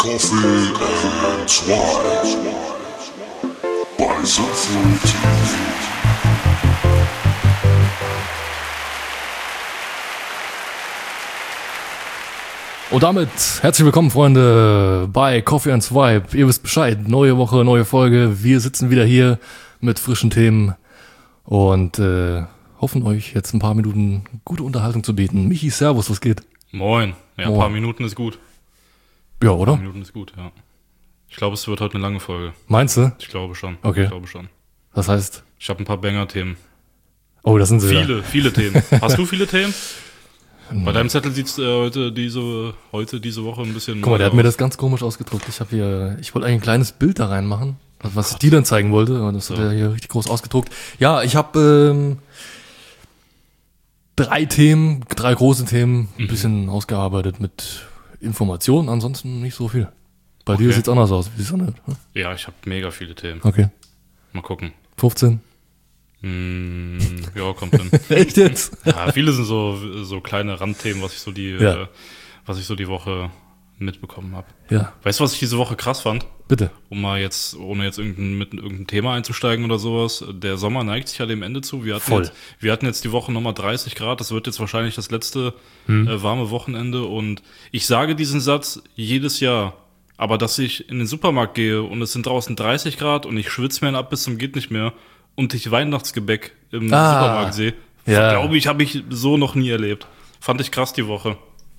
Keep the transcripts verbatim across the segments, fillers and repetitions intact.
Coffee and Swine bei Soulfruity. Und damit herzlich willkommen, Freunde, bei Coffee and Swipe. Ihr wisst Bescheid, neue Woche, neue Folge. Wir sitzen wieder hier mit frischen Themen und äh, hoffen euch jetzt ein paar Minuten gute Unterhaltung zu bieten. Michi, servus, was geht? Moin. Ja, ein Moin. paar Minuten ist gut. Ja, Ein oder? paar Minuten ist gut, ja. Ich glaube, es wird heute eine lange Folge. Meinst du? Ich glaube schon. Okay. Ich glaube schon. Das heißt, Ich habe ein paar Banger-Themen. oh, das sind sie. Viele, viele Themen. Hast du viele Themen? Bei deinem Zettel sieht's äh, heute diese heute diese Woche ein bisschen. Guck mal, der hat neu mir aus. das ganz komisch ausgedruckt. Ich habe hier, ich wollte eigentlich ein kleines Bild da reinmachen, was ich dir dann zeigen wollte. Aber das So. hat er hier richtig groß ausgedruckt. Ja, ich habe ähm, drei Themen, drei große Themen, ein Mhm. bisschen ausgearbeitet mit Informationen. Ansonsten nicht so viel. Bei dir Okay. sieht's anders aus. Wie ist das nicht? Ja, ich habe mega viele Themen. Okay. Mal gucken. fünfzehn. Hm, ja, kommt hin. Echt jetzt? Ja, viele sind so so kleine Randthemen, was ich so die Ja. äh, was ich so die Woche mitbekommen habe. Ja, Weißt du, was ich diese Woche krass fand? bitte. Um mal jetzt, ohne jetzt irgendein, mit irgendeinem Thema einzusteigen oder sowas, der Sommer neigt sich ja dem Ende zu. Wir hatten, Voll. Jetzt, wir hatten jetzt die Woche nochmal dreißig Grad, das wird jetzt wahrscheinlich das letzte Hm. äh, warme Wochenende und ich sage diesen Satz jedes Jahr, aber dass ich in den Supermarkt gehe und es sind draußen dreißig Grad und ich schwitze mir ab bis zum geht nicht mehr und ich Weihnachtsgebäck im Ah. Supermarkt sehe, Ja. glaube ich, habe ich so noch nie erlebt. Fand ich krass die Woche.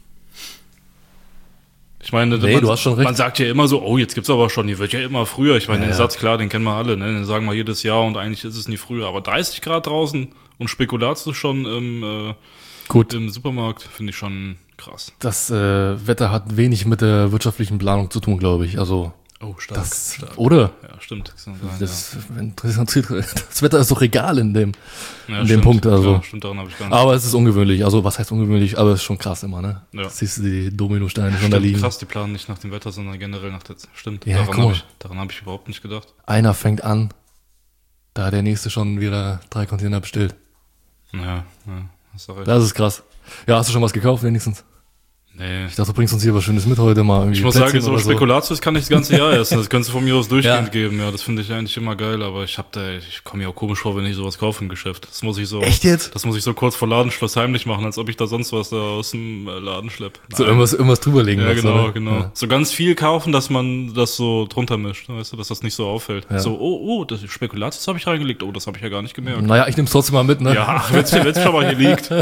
Ich meine, Nee, man, du hast schon recht. man sagt ja immer so, oh, jetzt gibt's aber schon, die wird ja immer früher. Ich meine, Ja, den ja. Satz, klar, den kennen wir alle, ne? Den sagen wir jedes Jahr und eigentlich ist es nie früher. Aber dreißig Grad draußen und Spekulatius schon im, äh, Gut. im Supermarkt, finde ich schon krass. Das äh, Wetter hat wenig mit der wirtschaftlichen Planung zu tun, glaube ich. Also, Oh, stark. das, oder? Ja, stimmt. Das, kann sein, Das, wenn- das Wetter ist doch egal in dem, ja. Ja, in dem stimmt. Punkt. Also. Ja, stimmt, daran habe ich gar nicht. Aber es ist ungewöhnlich. Also was heißt ungewöhnlich? Aber es ist schon krass immer, ne? Ja. Siehst du die Dominosteine schon da Stimmt, liegen. krass, die planen nicht nach dem Wetter, sondern generell nach der... Stimmt, Ja, daran guck mal. habe ich, daran hab ich überhaupt nicht gedacht. Einer fängt an, da hat der nächste schon wieder drei Container bestellt. Ja, ja, hast du recht. Das ist krass. Ja, hast du schon was gekauft wenigstens? Nee. Ich dachte, du bringst uns hier was Schönes mit heute mal. Irgendwie Ich muss Plätzchen sagen, so oder Spekulatius kann ich das ganze Jahr essen. Das könntest du von mir aus durchgehend Ja. geben. Ja, das finde ich eigentlich immer geil. Aber ich hab da, ich komme mir auch komisch vor, wenn ich sowas kaufe im Geschäft. Das muss ich so. Echt jetzt? Das muss ich so kurz vor Ladenschluss heimlich machen, als ob ich da sonst was da aus dem äh, Laden schlepp. So irgendwas, irgendwas drüberlegen. Ja, lassen, genau, oder? genau. Ja. So ganz viel kaufen, dass man das so drunter mischt, weißt du, dass das nicht so auffällt. Ja. So, oh, oh, das Spekulatius habe ich reingelegt. Oh, das habe ich ja gar nicht gemerkt. Naja, ich nehm's trotzdem mal mit, ne? Ja, wenn's, wenn's schon mal hier liegt.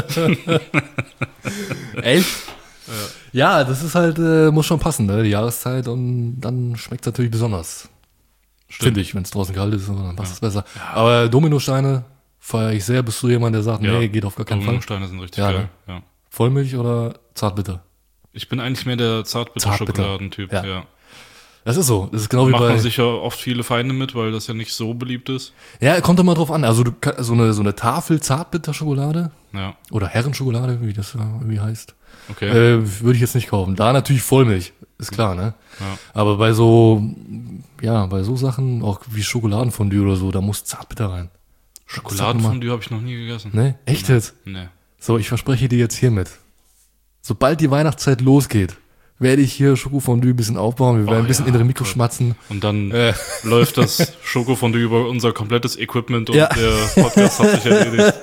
Echt? Ja, das ist halt, äh, muss schon passen, ne? Die Jahreszeit und dann schmeckt's natürlich besonders. Finde ich, wenn es draußen kalt ist, dann passt es besser. Aber Dominosteine feiere ich sehr. Bist du jemand, der sagt, Ja. nee, geht auf gar keinen Fall? Dominosteine sind richtig Ja, geil. Ja. Vollmilch oder Zartbitter? Ich bin eigentlich mehr der Zartbitter-Schokoladentyp, Ja. ja. Das ist so. Das ist genau wie Macht bei... man sicher oft viele Feinde mit, weil das ja nicht so beliebt ist. Ja, kommt immer drauf an. Also du, kann- so eine, so eine Tafel Zartbitter-Schokolade Ja, oder Herrenschokolade, wie das ja irgendwie heißt, okay. äh, würde ich jetzt nicht kaufen. Da natürlich Vollmilch, ist klar, ne? Ja. Aber bei so, ja, bei so Sachen, auch wie Schokoladenfondue oder so, da muss Zartbitter rein. Schokoladenfondue habe ich noch nie gegessen. Ne? Echt jetzt? Nee. So, ich verspreche dir jetzt hiermit. Sobald die Weihnachtszeit losgeht, werde ich hier Schokofondue ein bisschen aufbauen. Wir werden Oh, ein bisschen ja, in den Mikro toll. schmatzen. Und dann Äh. läuft das Schokofondue über unser komplettes Equipment und Ja. der Podcast hat sich erledigt.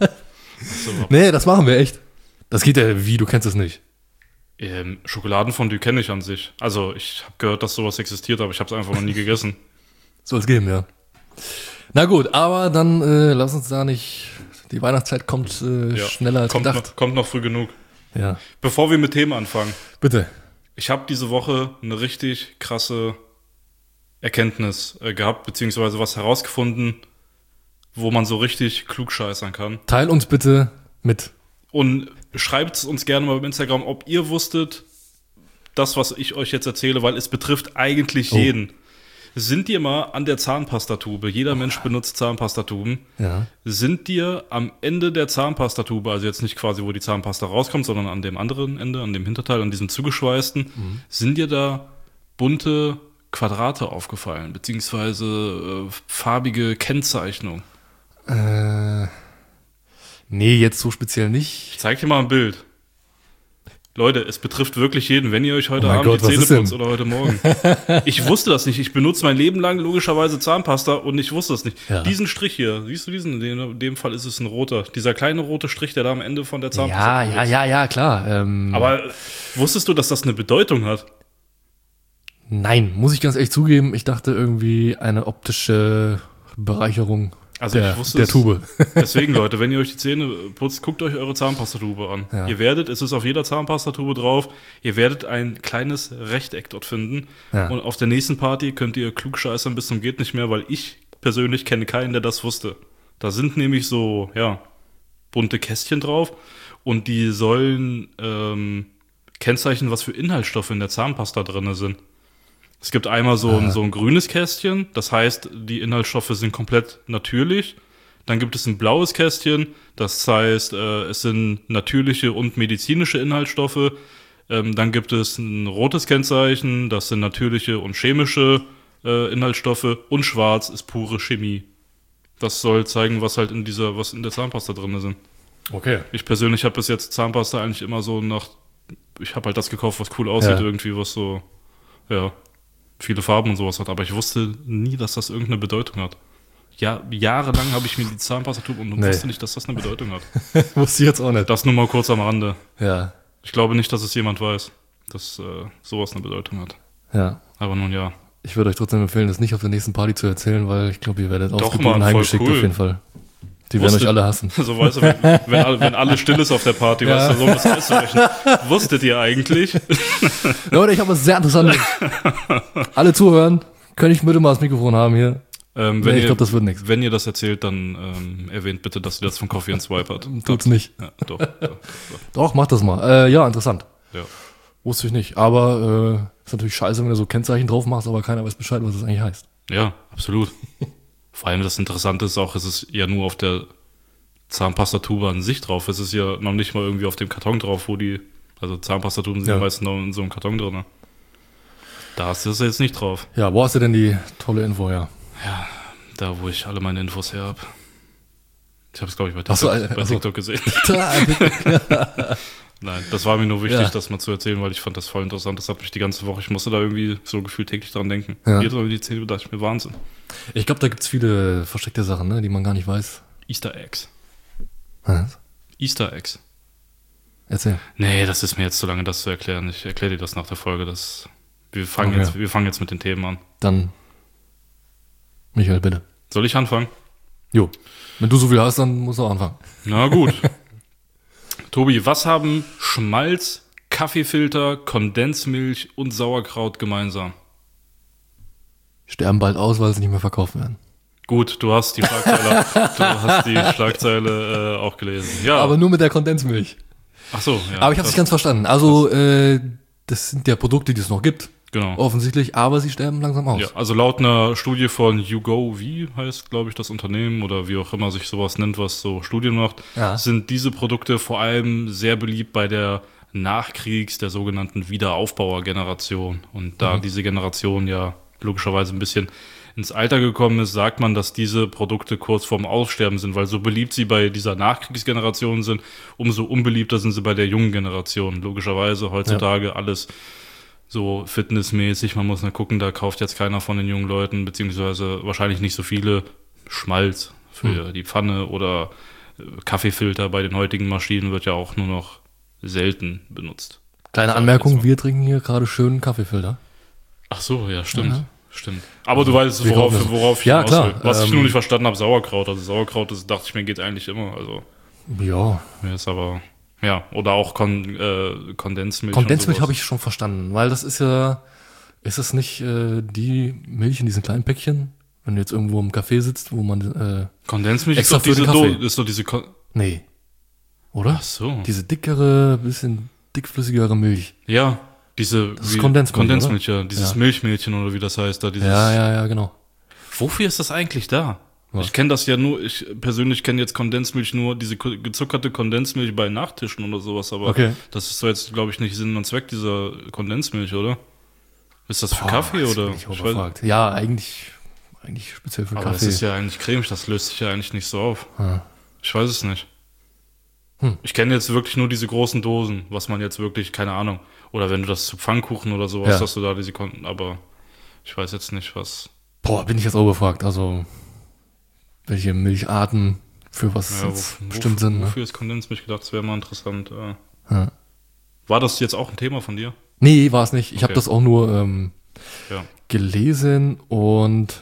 So. Nee, das machen wir echt. Das geht ja wie, du kennst es nicht. Ähm, Schokoladenfondue kenne ich an sich. Also ich habe gehört, dass sowas existiert, aber ich habe es einfach noch nie gegessen. Soll es geben, ja. Na gut, aber dann äh, lass uns da nicht. Die Weihnachtszeit kommt äh, Ja. schneller als kommt gedacht. noch, kommt noch früh genug. Ja, Bevor wir mit Themen anfangen. bitte. Ich habe diese Woche eine richtig krasse Erkenntnis äh, gehabt, beziehungsweise was herausgefunden, wo man so richtig klugscheißern kann. Teil uns bitte mit. Und schreibt uns gerne mal auf Instagram, ob ihr wusstet, das, was ich euch jetzt erzähle, weil es betrifft eigentlich Oh. jeden. Sind dir mal an der Zahnpastatube, jeder Mensch benutzt Zahnpastatuben, Ja. sind dir am Ende der Zahnpastatube, also jetzt nicht quasi, wo die Zahnpasta rauskommt, sondern an dem anderen Ende, an dem Hinterteil, an diesem zugeschweißten, Mhm. sind dir da bunte Quadrate aufgefallen, beziehungsweise äh, farbige Kennzeichnung? Äh, nee, jetzt so speziell nicht. Ich zeig dir mal ein Bild. Leute, es betrifft wirklich jeden, wenn ihr euch heute Oh mein Abend Gott, die was Zähne ist denn? putzt oder heute Morgen. Ich wusste das nicht. Ich benutze mein Leben lang logischerweise Zahnpasta und ich wusste das nicht. Ja. Diesen Strich hier, siehst du diesen? In dem Fall ist es ein roter. Dieser kleine rote Strich, der da am Ende von der Zahnpasta Ja, ja, ja, ja, klar. Ähm, Aber wusstest du, dass das eine Bedeutung hat? nein, muss ich ganz ehrlich zugeben, ich dachte irgendwie eine optische Bereicherung Also der, ich wusste der es- Tube. Deswegen, Leute, wenn ihr euch die Zähne putzt, guckt euch eure Zahnpastatube an. Ja. Ihr werdet, es ist auf jeder Zahnpastatube drauf, ihr werdet ein kleines Rechteck dort finden. Ja. Und auf der nächsten Party könnt ihr klugscheißern bis zum geht nicht mehr, weil ich persönlich kenne keinen, der das wusste. Da sind nämlich so, ja, bunte Kästchen drauf und die sollen ähm, kennzeichnen, was für Inhaltsstoffe in der Zahnpasta drin sind. Es gibt einmal so ein, so ein grünes Kästchen, das heißt, die Inhaltsstoffe sind komplett natürlich. Dann gibt es ein blaues Kästchen, das heißt, äh, es sind natürliche und medizinische Inhaltsstoffe. Ähm, dann gibt es ein rotes Kennzeichen, das sind natürliche und chemische äh, Inhaltsstoffe. Und schwarz ist pure Chemie. Das soll zeigen, was halt in dieser, was in der Zahnpasta drin sind. Okay. Ich persönlich habe bis jetzt Zahnpasta eigentlich immer so nach, ich habe halt das gekauft, was cool aussieht, Ja. irgendwie, was so, ja, viele Farben und sowas hat. Aber ich wusste nie, dass das irgendeine Bedeutung hat. Ja, jahrelang habe ich mir die Zahnpastatube und Nee. wusste nicht, dass das eine Bedeutung hat. Wusste ich jetzt auch nicht. Das nur mal kurz am Rande. Ja, Ich glaube nicht, dass es jemand weiß, dass äh, sowas eine Bedeutung hat. ja. Aber nun ja. Ich würde euch trotzdem empfehlen, das nicht auf der nächsten Party zu erzählen, weil ich glaube, ihr werdet Doch, ausgeboten Mann, voll heimgeschickt cool. auf jeden Fall. Die werden Wusstet- euch alle hassen. So, weißt du, wenn, wenn, alle, wenn alle still ist auf der Party, Ja. weißt du, so das auszurechnen. Wusstet ihr eigentlich? Leute, ich habe was sehr Interessantes. Alle zuhören. Könnte ich bitte mal das Mikrofon haben hier? Ähm, Nee, wenn ich ihr- glaube, das wird nichts. Wenn ihr das erzählt, dann ähm, erwähnt bitte, dass ihr das von Coffee and Swipe hat. Tut's nicht. Ja, doch, doch, doch. Doch, mach das mal. Äh, ja, interessant. Ja. Wusste ich nicht. Aber äh, ist natürlich scheiße, wenn du so Kennzeichen drauf machst, aber keiner weiß Bescheid, was das eigentlich heißt. ja, absolut. Vor allem das Interessante ist auch, es ist ja nur auf der Zahnpastatube an sich drauf. Es ist ja noch nicht mal irgendwie auf dem Karton drauf, wo die, also Zahnpastatuben sind ja Ja. meistens noch in so einem Karton drin. Ne? Da ist das jetzt nicht drauf. Ja, wo hast du denn die tolle Info her? Da, wo ich alle meine Infos her habe. Ich habe es, glaube ich, bei Ach so, TikTok, äh, bei ach so. TikTok gesehen. Nein, das war mir nur wichtig, Ja. das mal zu erzählen, weil ich fand das voll interessant. Das hat mich die ganze Woche, ich musste da irgendwie so gefühlt täglich dran denken. Ja. Jedes Mal, wenn die Zähne, dachte ich mir, Wahnsinn. Ich glaube, da gibt's viele versteckte Sachen, ne, die man gar nicht weiß. Easter Eggs. Was? Easter Eggs. Erzähl. Nee, das ist mir jetzt zu lange, das zu erklären. Ich erkläre dir das nach der Folge. Das, wir, fangen Okay. jetzt, wir fangen jetzt mit den Themen an. Dann, Michael, bitte. Soll ich anfangen? Jo. Wenn du so viel hast, dann musst du auch anfangen. Na gut. Tobi, was haben Schmalz, Kaffeefilter, Kondensmilch und Sauerkraut gemeinsam? Sterben bald aus, weil sie nicht mehr verkauft werden. Gut, du hast die Schlagzeile, du hast die Schlagzeile äh, auch gelesen. Ja, Aber nur mit der Kondensmilch. ach so, ja. Aber ich habe das- nicht ganz verstanden. Also, äh, das sind ja Produkte, die es noch gibt, Genau. offensichtlich, aber sie sterben langsam aus. Ja, also laut einer Studie von YouGo, wie heißt, glaube ich, das Unternehmen oder wie auch immer sich sowas nennt, was so Studien macht, Ja. sind diese Produkte vor allem sehr beliebt bei der Nachkriegs-, der sogenannten Wiederaufbauer-Generation. Und da diese Generation ja logischerweise ein bisschen ins Alter gekommen ist, sagt man, dass diese Produkte kurz vorm Aussterben sind, weil so beliebt sie bei dieser Nachkriegsgeneration sind, umso unbeliebter sind sie bei der jungen Generation. Logischerweise heutzutage alles so fitnessmäßig, man muss mal gucken, da kauft jetzt keiner von den jungen Leuten, beziehungsweise wahrscheinlich nicht so viele Schmalz für die Pfanne oder äh, Kaffeefilter bei den heutigen Maschinen wird ja auch nur noch selten benutzt. Kleine Sag ich Anmerkung, jetzt mal. wir trinken hier gerade schönen Kaffeefilter. Ach so, ja, stimmt. Ja. Stimmt. Aber du weißt, wir worauf, kaufen das. worauf ich Ja, hinaus klar, will. Was ich ähm, nur nicht verstanden habe, Sauerkraut. Also Sauerkraut, das dachte ich mir, geht eigentlich immer. Also, Ja, mir ist aber, ja, oder auch Kon, äh, Kondensmilch. Kondensmilch und habe sowas. ich schon verstanden, weil das ist ja, ist das nicht äh, die Milch in diesen kleinen Päckchen, wenn du jetzt irgendwo im Café sitzt, wo man, äh, Kondensmilch ist extra doch für diese, den Kaffee. Do, ist doch diese, Kon nee, oder? Ach so. Diese dickere, bisschen dickflüssigere Milch. Ja, diese Das ist wie- Kondensmilch, Kondensmilch, ja. Dieses Ja. Milchmädchen oder wie das heißt da. Dieses, Ja, ja, ja, genau. Wofür ist das eigentlich da? Was? Ich kenne das ja nur, ich persönlich kenne jetzt Kondensmilch nur, diese ko- gezuckerte Kondensmilch bei Nachtischen oder sowas, aber Okay. das ist so jetzt, glaube ich, nicht Sinn und Zweck dieser Kondensmilch, oder? Ist das für Boah, Kaffee jetzt oder? bin Ich Ich weiß- überfragt. Ja, eigentlich, eigentlich speziell für aber Kaffee. das ist ja eigentlich cremig, das löst sich ja eigentlich nicht so auf. Ah. Ich weiß es nicht. Hm. Ich kenne jetzt wirklich nur diese großen Dosen, was man jetzt wirklich, keine Ahnung. Oder wenn du das zu Pfannkuchen oder sowas Ja. hast du da diese Konten, aber ich weiß jetzt nicht, was. Boah, bin ich jetzt auch gefragt. Also, welche Milcharten für was Ja, jetzt wo, bestimmt wo, sind. Ne? Wofür ist Kondensmilch gedacht? Das wäre mal interessant. Äh. Ja. War das jetzt auch ein Thema von dir? Nee, war es nicht. Ich habe Okay. das auch nur ähm, Ja. gelesen und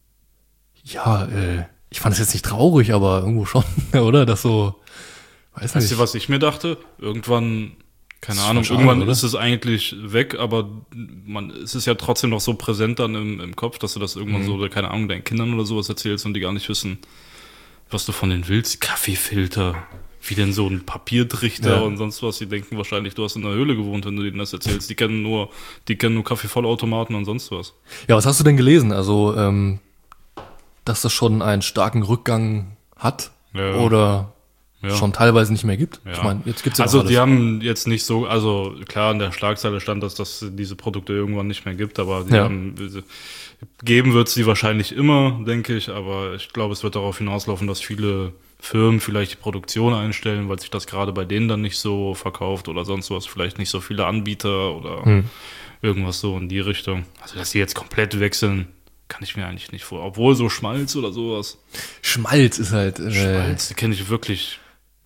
ja, äh, ich fand es jetzt nicht traurig, aber irgendwo schon, oder? Das so, weiß Weißt nicht. du, was ich mir dachte? Irgendwann, keine Das ist Ahnung, schon schade, irgendwann oder? ist es eigentlich weg, aber man, es ist ja trotzdem noch so präsent dann im, im Kopf, dass du das irgendwann Mhm. so, oder keine Ahnung, deinen Kindern oder sowas erzählst und die gar nicht wissen, was du von denen willst. Kaffeefilter, wie denn so ein Papiertrichter Ja. und sonst was. Die denken wahrscheinlich, du hast in einer Höhle gewohnt, wenn du denen das erzählst. Die kennen nur, die kennen nur Kaffeevollautomaten und sonst was. Ja, was hast du denn gelesen? Also, ähm, dass das schon einen starken Rückgang hat Ja. oder Ja. schon teilweise nicht mehr gibt? Ja. Ich meine, jetzt gibt's ja Also noch alles. die haben jetzt nicht so, also klar, in der Schlagzeile stand, dass das diese Produkte irgendwann nicht mehr gibt, aber die Ja. haben, geben wird es die wahrscheinlich immer, denke ich, aber ich glaube, es wird darauf hinauslaufen, dass viele Firmen vielleicht die Produktion einstellen, weil sich das gerade bei denen dann nicht so verkauft oder sonst was, vielleicht nicht so viele Anbieter oder Hm. irgendwas so in die Richtung. Also dass die jetzt komplett wechseln, kann ich mir eigentlich nicht vor. Obwohl so Schmalz oder sowas. Schmalz ist halt äh, Schmalz, kenne ich wirklich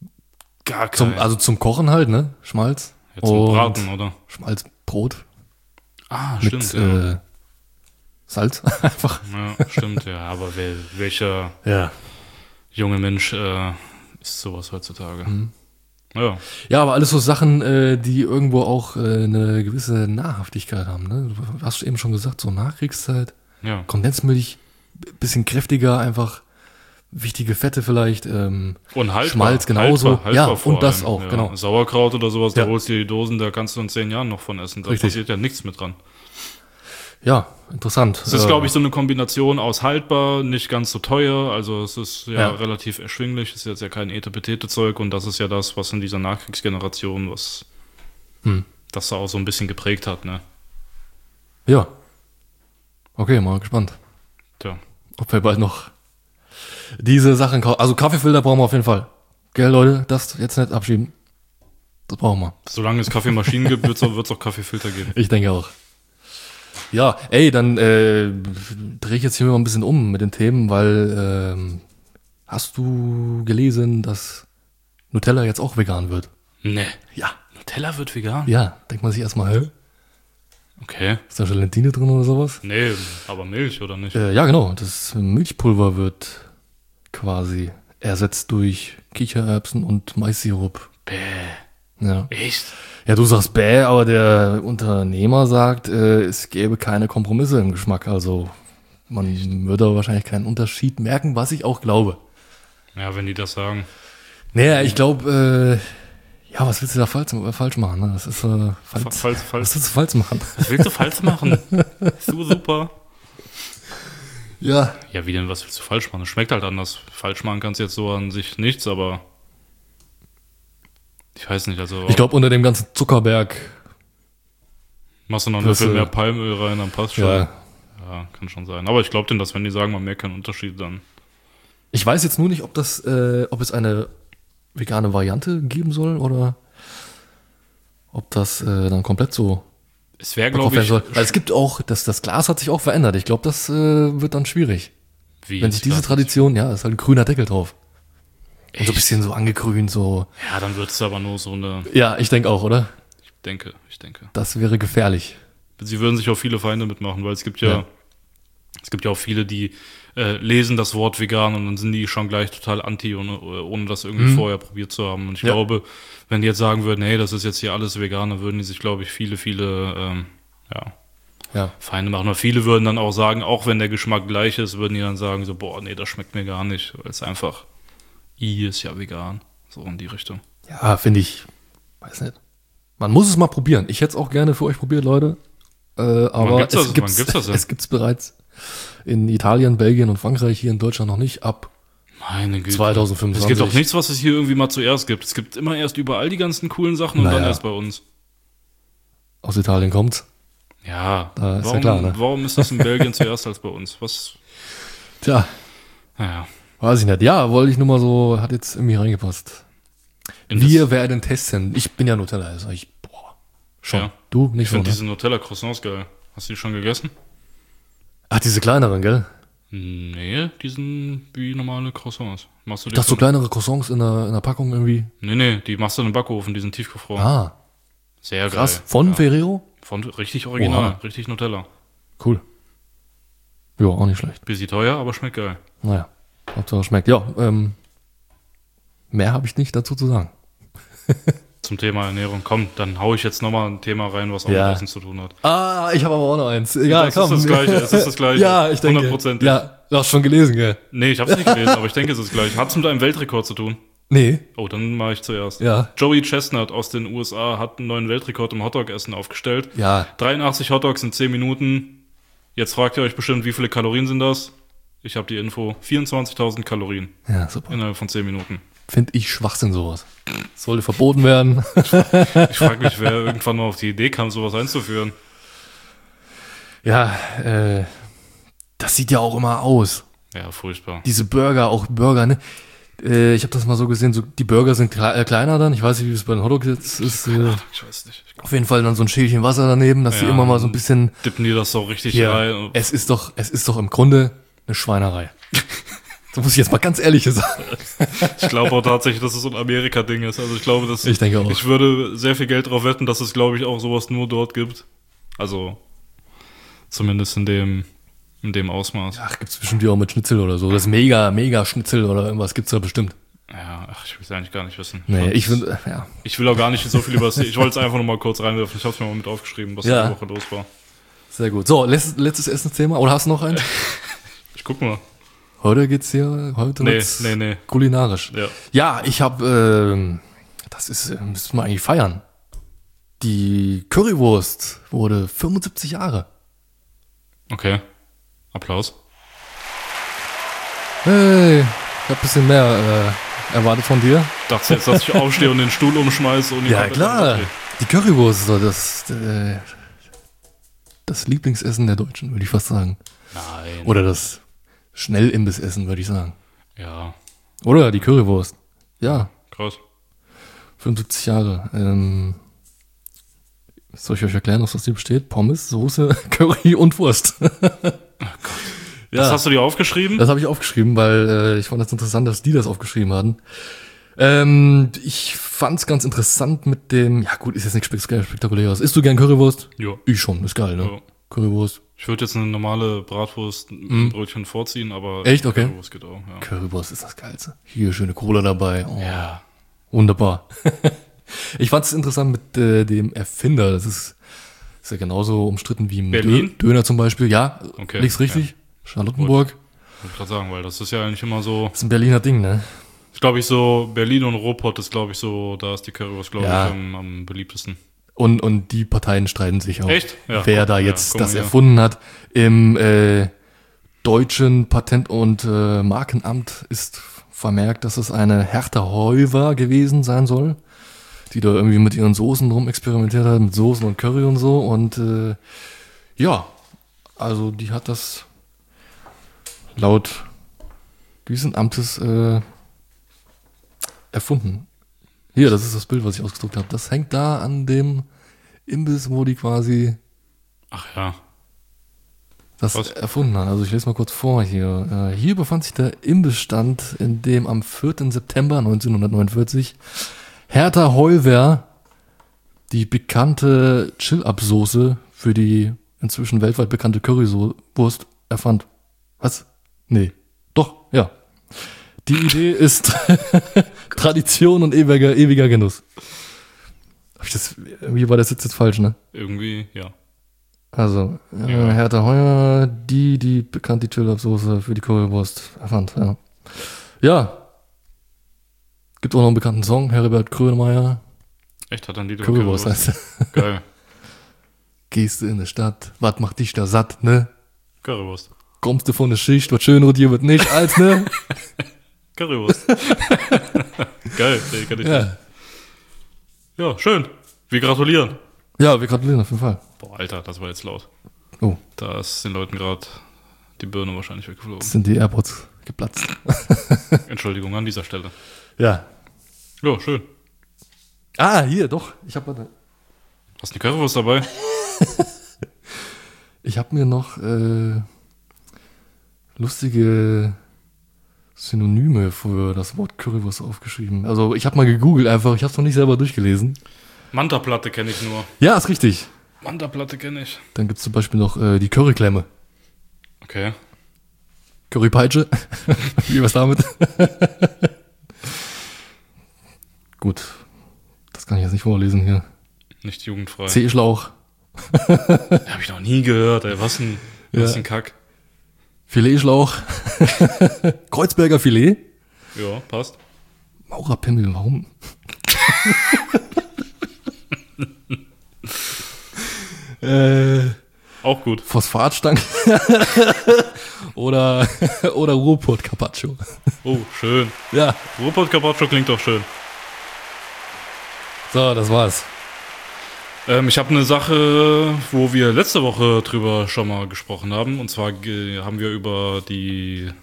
gar zum, keinen. also zum Kochen halt, ne? Schmalz. Ja, zum Und Braten, oder? Schmalzbrot Ah, mit stimmt, ja. äh, Salz einfach. Ja, stimmt, ja. Aber wer, welcher Ja. junge Mensch äh, ist sowas heutzutage? Mhm. Ja, Ja, aber alles so Sachen, äh, die irgendwo auch äh, eine gewisse Nahrhaftigkeit haben. Ne? Du hast eben schon gesagt, so Nachkriegszeit, ja. Kondensmilch, b- bisschen kräftiger, einfach wichtige Fette vielleicht. Ähm, Und haltbar. Schmalz genauso. Haltbar, Ja, haltbar vor und das allem, auch, ja. genau. Sauerkraut oder sowas, Ja. da holst du die Dosen, da kannst du in zehn Jahren noch von essen. Da Richtig. passiert ja nichts mit dran. ja, interessant. Es ist, Äh, glaube ich, so eine Kombination aus haltbar, nicht ganz so teuer, also es ist ja, Ja. relativ erschwinglich, ist jetzt ja kein Etepetete-Zeug und das ist ja das, was in dieser Nachkriegsgeneration, was Hm. das da auch so ein bisschen geprägt hat, ne? Ja. Okay, mal gespannt, Tja. ob wir bald noch diese Sachen kaufen. Also Kaffeefilter brauchen wir auf jeden Fall. Gell, Leute, das jetzt nicht abschieben. Das brauchen wir. Solange es Kaffeemaschinen gibt, wird es auch, wird's auch Kaffeefilter geben. Ich denke auch. Ja, ey, dann äh, drehe ich jetzt hier mal ein bisschen um mit den Themen, weil ähm, hast du gelesen, dass Nutella jetzt auch vegan wird? Nee. Ja. Nutella wird vegan? Ja, denkt man sich erstmal, hä? Okay. Ist da Gelatine drin oder sowas? Nee, aber Milch, oder nicht? Äh, ja, genau. Das Milchpulver wird quasi ersetzt durch Kichererbsen und Mais-Sirup. Bäh. Ja. Echt? Ja, du sagst bäh, aber der Unternehmer sagt, äh, es gäbe keine Kompromisse im Geschmack. Also man würde wahrscheinlich keinen Unterschied merken, was ich auch glaube. Ja, wenn die das sagen. Naja, ich glaube, äh, ja, was willst du da falsch, äh, falsch machen? Ne? Das ist äh, falsch. Fa- falsch, falsch. Was willst du falsch machen? Was willst du falsch machen? So super. Ja. Ja, wie denn, was willst du falsch machen? Das schmeckt halt anders. Falsch machen kannst du jetzt so an sich nichts, aber ich weiß nicht, also Ich glaube, unter dem ganzen Zuckerberg, machst du noch ein das, bisschen äh, mehr Palmöl rein, dann passt schon. ja. Ja, kann schon sein. Aber ich glaube denn, dass wenn die sagen, man merkt keinen Unterschied, dann Ich weiß jetzt nur nicht, ob das, äh, ob es eine vegane Variante geben soll oder ob das äh, dann komplett so es wäre, verkauft glaube werden ich, soll. Weil es gibt auch, das, das Glas hat sich auch verändert. Ich glaube, das äh, wird dann schwierig. wie Wenn sich ist diese das? Tradition, ja, ist halt ein grüner Deckel drauf. Und so ein Echt? bisschen so angegrünt, so. Ja, dann wird es aber nur so eine, Ja, ich denke auch, oder? ich denke, ich denke. Das wäre gefährlich. Sie würden sich auch viele Feinde mitmachen, weil es gibt ja, Ja. es gibt ja auch viele, die äh, lesen das Wort vegan und dann sind die schon gleich total anti, ohne, ohne das irgendwie Mhm. vorher probiert zu haben. Und ich Ja. glaube, wenn die jetzt sagen würden, hey, das ist jetzt hier alles vegan, dann würden die sich, glaube ich, viele, viele ähm, ja, Ja. Feinde machen. Und viele würden dann auch sagen, auch wenn der Geschmack gleich ist, würden die dann sagen, so, boah, nee, das schmeckt mir gar nicht, weil es einfach, i ist ja vegan. So in die Richtung. Ja, finde ich, weiß nicht. Man muss es mal probieren. Ich hätte es auch gerne für euch probiert, Leute. Äh, aber gibt's es das? gibt's, Wann gibt's das denn? es gibt's bereits in Italien, Belgien und Frankreich, hier in Deutschland noch nicht, ab Meine Güte. zwanzig Es fünfundzwanzig. gibt doch nichts, was es hier irgendwie mal zuerst gibt. Es gibt immer erst überall die ganzen coolen Sachen und Naja. dann erst bei uns. Aus Italien kommt's. Ja, Da ist ja warum, klar, ne? warum ist das in Belgien zuerst als bei uns? Was? Tja, Naja. weiß ich nicht. Ja, wollte ich nur mal so, hat jetzt irgendwie reingepasst. In Wir das- werden testen. Ich bin ja Nutella, also ich, boah, schon. Ja. Du Ich nicht so, finde ne? diese Nutella-Croissants geil. Hast du die schon gegessen? Ach, diese kleineren, gell? Nee, die sind wie normale Croissants. Machst du die Ich dachte, so von- kleinere Croissants in der, in der Packung irgendwie. Nee, nee, die machst du in den Backofen, die sind tiefgefroren. Ah, Sehr krass. geil. Von ja. Ferrero? Von richtig original, Oha. richtig Nutella. Cool. Ja, auch nicht schlecht. Bisschen teuer, aber schmeckt geil. Naja, Hauptsache schmeckt. Ja, ähm, mehr habe ich nicht dazu zu sagen. Zum Thema Ernährung. Komm, dann hau ich jetzt nochmal ein Thema rein, was auch Ja. mit Essen zu tun hat. Ah, ich habe aber auch noch eins. Ja, Das ist das Gleiche, es ist das Gleiche. Ja, ich denke. Hundertprozentig. Ja, du hast schon gelesen, gell? Nee, ich hab's nicht gelesen, aber ich denke, es ist gleich. Hat es mit einem Weltrekord zu tun? Nee, Oh, dann mache ich zuerst. ja, Joey Chestnut aus den U S A hat einen neuen Weltrekord im Hotdog-Essen aufgestellt. ja. dreiundachtzig Hotdogs in zehn Minuten. Jetzt fragt ihr euch bestimmt, wie viele Kalorien sind das? Ich habe die Info. vierundzwanzigtausend Kalorien Ja, super. innerhalb von zehn Minuten. Finde ich Schwachsinn sowas. Sollte verboten werden. Ich frage mich, wer irgendwann mal auf die Idee kam, sowas einzuführen. Ja, äh, das sieht ja auch immer aus. Ja, furchtbar. Diese Burger, auch Burger, ne? Äh, ich habe das mal so gesehen, so, die Burger sind kle äh, kleiner dann. Ich weiß nicht, wie es bei den Hotdogs jetzt ist. Äh, Ich weiß nicht. Ich auf jeden Fall dann so ein Schälchen Wasser daneben, dass sie Ja. immer mal so ein bisschen. dippen die das so richtig Ja, rein. es ist doch, es ist doch im Grunde eine Schweinerei. So muss ich jetzt mal ganz ehrlich sagen. Ich glaube auch tatsächlich, dass es so ein Amerika-Ding ist. Also ich glaube, dass Ich denke auch. ich würde sehr viel Geld drauf wetten, dass es, glaube ich, auch sowas nur dort gibt. Also zumindest in dem in dem Ausmaß. Ach, gibt's bestimmt ja auch mit Schnitzel oder so. Das mega, mega Schnitzel oder irgendwas gibt's da bestimmt. Ja, ach, ich will es eigentlich gar nicht wissen. Nee, fand's- ich finde, ja. Ich will auch gar nicht so viel über das. Ich wollte es einfach nur mal kurz reinwerfen. Ich habe es mir mal mit aufgeschrieben, was Ja. die Woche los war. Sehr gut. So, letztes, letztes Essensthema. Oder hast du noch eins? Ich guck mal. Heute geht's hier, heute Nee, wird's nee, nee. kulinarisch. Ja. Ja, ich habe, ähm, das ist, äh, müssen wir eigentlich feiern. Die Currywurst wurde fünfundsiebzig Jahre. Okay. Applaus. Hey, ich habe ein bisschen mehr äh, erwartet von dir. Dachte jetzt, dass ich aufstehe und den Stuhl umschmeiße und die Ja, komplett klar. umdrehe. Die Currywurst ist so das, äh, das Lieblingsessen der Deutschen, würde ich fast sagen. Nein. Oder das Schnellimbissessen, würde ich sagen. Ja, Oder die Currywurst. Ja, krass. fünfundsiebzig Jahre. Ähm, soll ich euch erklären, aus was die besteht? Pommes, Soße, Curry und Wurst. Das hast du dir aufgeschrieben? Das habe ich aufgeschrieben, weil äh, ich fand das interessant, dass die das aufgeschrieben hatten. Ähm, ich fand es ganz interessant mit dem, ja gut, ist jetzt nichts spek- Spektakuläres. Isst du gern Currywurst? Ja. Ich schon, ist geil, ne? Ja. Currywurst. Ich würde jetzt eine normale Bratwurst mit einem Brötchen vorziehen, aber Mhm. Echt? Okay. Currywurst geht auch, ja. Currywurst ist das Geilste. Hier schöne Cola dabei. Oh, Ja. wunderbar. Ich fand es interessant mit äh, dem Erfinder. Das ist, ist ja genauso umstritten wie im Berlin? Dö- Döner zum Beispiel. Ja, Okay, liegt's richtig? Charlottenburg. Wollte ich gerade sagen, weil das ist ja eigentlich immer so, Das ist ein Berliner Ding, ne? ich glaube ich so, Berlin und Ruhrpott ist glaube ich so, da ist die Currywurst glaube Ja. ich am, am beliebtesten. Und, und die Parteien streiten sich auch. Echt? Ja. Wer da Ja, jetzt guck mal das hier. erfunden hat. Im äh, deutschen Patent- und äh, Markenamt ist vermerkt, dass es eine Hertha Heuwer gewesen sein soll, die da irgendwie mit ihren Soßen rum experimentiert hat, mit Soßen und Curry und so. Und äh, ja, also die hat das laut diesen Amtes äh, erfunden. Hier, das ist das Bild, was ich ausgedruckt habe. Das hängt da an dem Imbiss, wo die quasi Ach ja. das Was? erfunden hat. Also ich lese mal kurz vor hier. Äh, hier befand sich der Imbissstand, in dem am vierten September neunzehnhundertneunundvierzig Hertha Heuwer die bekannte Chill-Up-Soße für die inzwischen weltweit bekannte Currywurst erfand. Was? Nee. Doch, ja. Die Idee ist Tradition und ewiger, ewiger Genuss. Hab ich das, irgendwie war der Sitz jetzt falsch, ne? Irgendwie, ja. Also, äh, Ja. Hertha Heuer, die, die bekannt die Chill-Up-Soße für die Currywurst erfand, ja. Ja. Gibt auch noch einen bekannten Song, Herbert Grönemeyer, Echt, hat dann die Currywurst heißt er. Geil. Gehst du in die Stadt, was macht dich da satt, ne? Currywurst. Kommst du von der Schicht, was schön rotiert wird nicht, als, ne? Currywurst. Geil, nee, kann ich nicht. Ja. Ja, schön. Wir gratulieren. Ja, wir gratulieren auf jeden Fall. Boah, Alter, das war jetzt laut. Oh, Da ist den Leuten gerade die Birne wahrscheinlich weggeflogen. jetzt sind die AirPods geplatzt. Entschuldigung an dieser Stelle. Ja. Ja, schön. Ah, hier, doch. Ich habe Hast du eine Currywurst dabei? ich hab mir noch äh, lustige Synonyme für das Wort Currywurst aufgeschrieben. Also ich habe mal gegoogelt einfach, ich habe es noch nicht selber durchgelesen. Manta-Platte kenne ich nur. Ja, ist richtig. Manta-Platte kenne ich. Dann gibt es zum Beispiel noch äh, die Curryklemme. Okay. Currypeitsche. Wie was damit? Gut. Das kann ich jetzt nicht vorlesen hier. Nicht jugendfrei. C-Schlauch. Hab ich noch nie gehört, ey. Was ein, was Ja. ein Kack. Filetschlauch. Kreuzberger Filet. Ja, passt. Maurerpimmel, warum? äh, Auch gut. Phosphatstange. oder, oder Ruhrpott Carpaccio. Oh, schön. Ja, Ruhrpott Carpaccio klingt doch schön. so, das war's. Ähm, ich habe eine Sache, wo wir letzte Woche drüber schon mal gesprochen haben. Und zwar ge- haben wir über die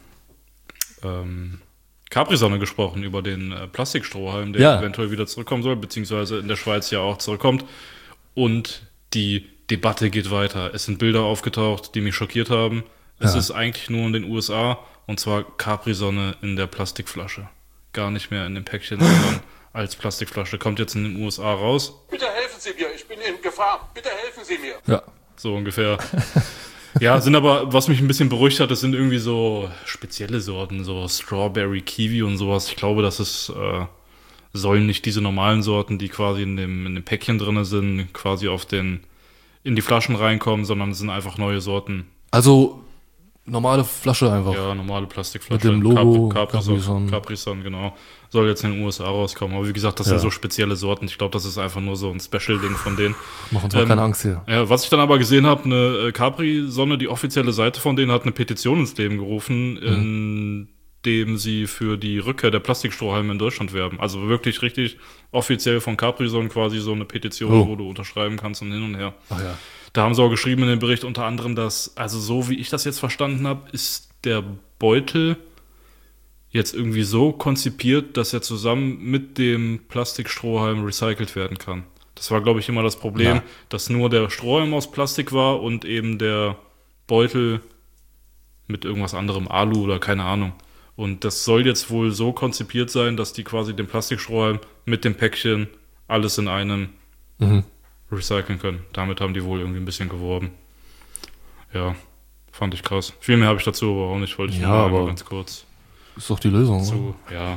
ähm, Capri-Sonne gesprochen, über den äh, Plastikstrohhalm, der Ja. eventuell wieder zurückkommen soll, beziehungsweise in der Schweiz ja auch zurückkommt. Und die Debatte geht weiter. Es sind Bilder aufgetaucht, die mich schockiert haben. Es Ja. ist eigentlich nur in den U S A, und zwar Capri-Sonne in der Plastikflasche. Gar nicht mehr in dem Päckchen, sondern als Plastikflasche. Kommt jetzt in den U S A raus. Bitte helfen Sie mir, ich bin in Gefahr. Bitte helfen Sie mir. Ja. So ungefähr. Ja, sind aber, was mich ein bisschen beruhigt hat, das sind irgendwie so spezielle Sorten, so Strawberry, Kiwi und sowas. Ich glaube, das ist, äh, sollen nicht diese normalen Sorten, die quasi in dem, in dem Päckchen drin sind, quasi auf den, in die Flaschen reinkommen, sondern es sind einfach neue Sorten. Also, normale Flasche einfach. Ja, normale Plastikflasche. Mit dem Logo Capri, Capri-Sun. Capri-Sun, Capri-Sun, genau. Soll jetzt in den U S A rauskommen. Aber wie gesagt, das Ja. sind so spezielle Sorten. Ich glaube, das ist einfach nur so ein Special-Ding von denen. Mach uns mal Ähm, keine Angst hier. Ja, was ich dann aber gesehen habe, eine äh, Capri-Sonne, die offizielle Seite von denen hat eine Petition ins Leben gerufen, in dem sie für die Rückkehr der Plastikstrohhalme in Deutschland werben. Also wirklich richtig offiziell von Capri-Sonne quasi so eine Petition, Oh. wo du unterschreiben kannst und hin und her. Ach ja. Da haben sie auch geschrieben in dem Bericht unter anderem, dass, also so wie ich das jetzt verstanden habe, ist der Beutel jetzt irgendwie so konzipiert, dass er zusammen mit dem Plastikstrohhalm recycelt werden kann. Das war, glaube ich, immer das Problem, Ja. dass nur der Strohhalm aus Plastik war und eben der Beutel mit irgendwas anderem, Alu oder keine Ahnung. Und das soll jetzt wohl so konzipiert sein, dass die quasi den Plastikstrohhalm mit dem Päckchen alles in einem Mhm. recyceln können. Damit haben die wohl irgendwie ein bisschen geworben. Ja, fand ich krass. Viel mehr habe ich dazu aber auch nicht, wollte ich Ja, nur mal aber- ganz kurz Ist doch die Lösung. Oder? zu. Ja,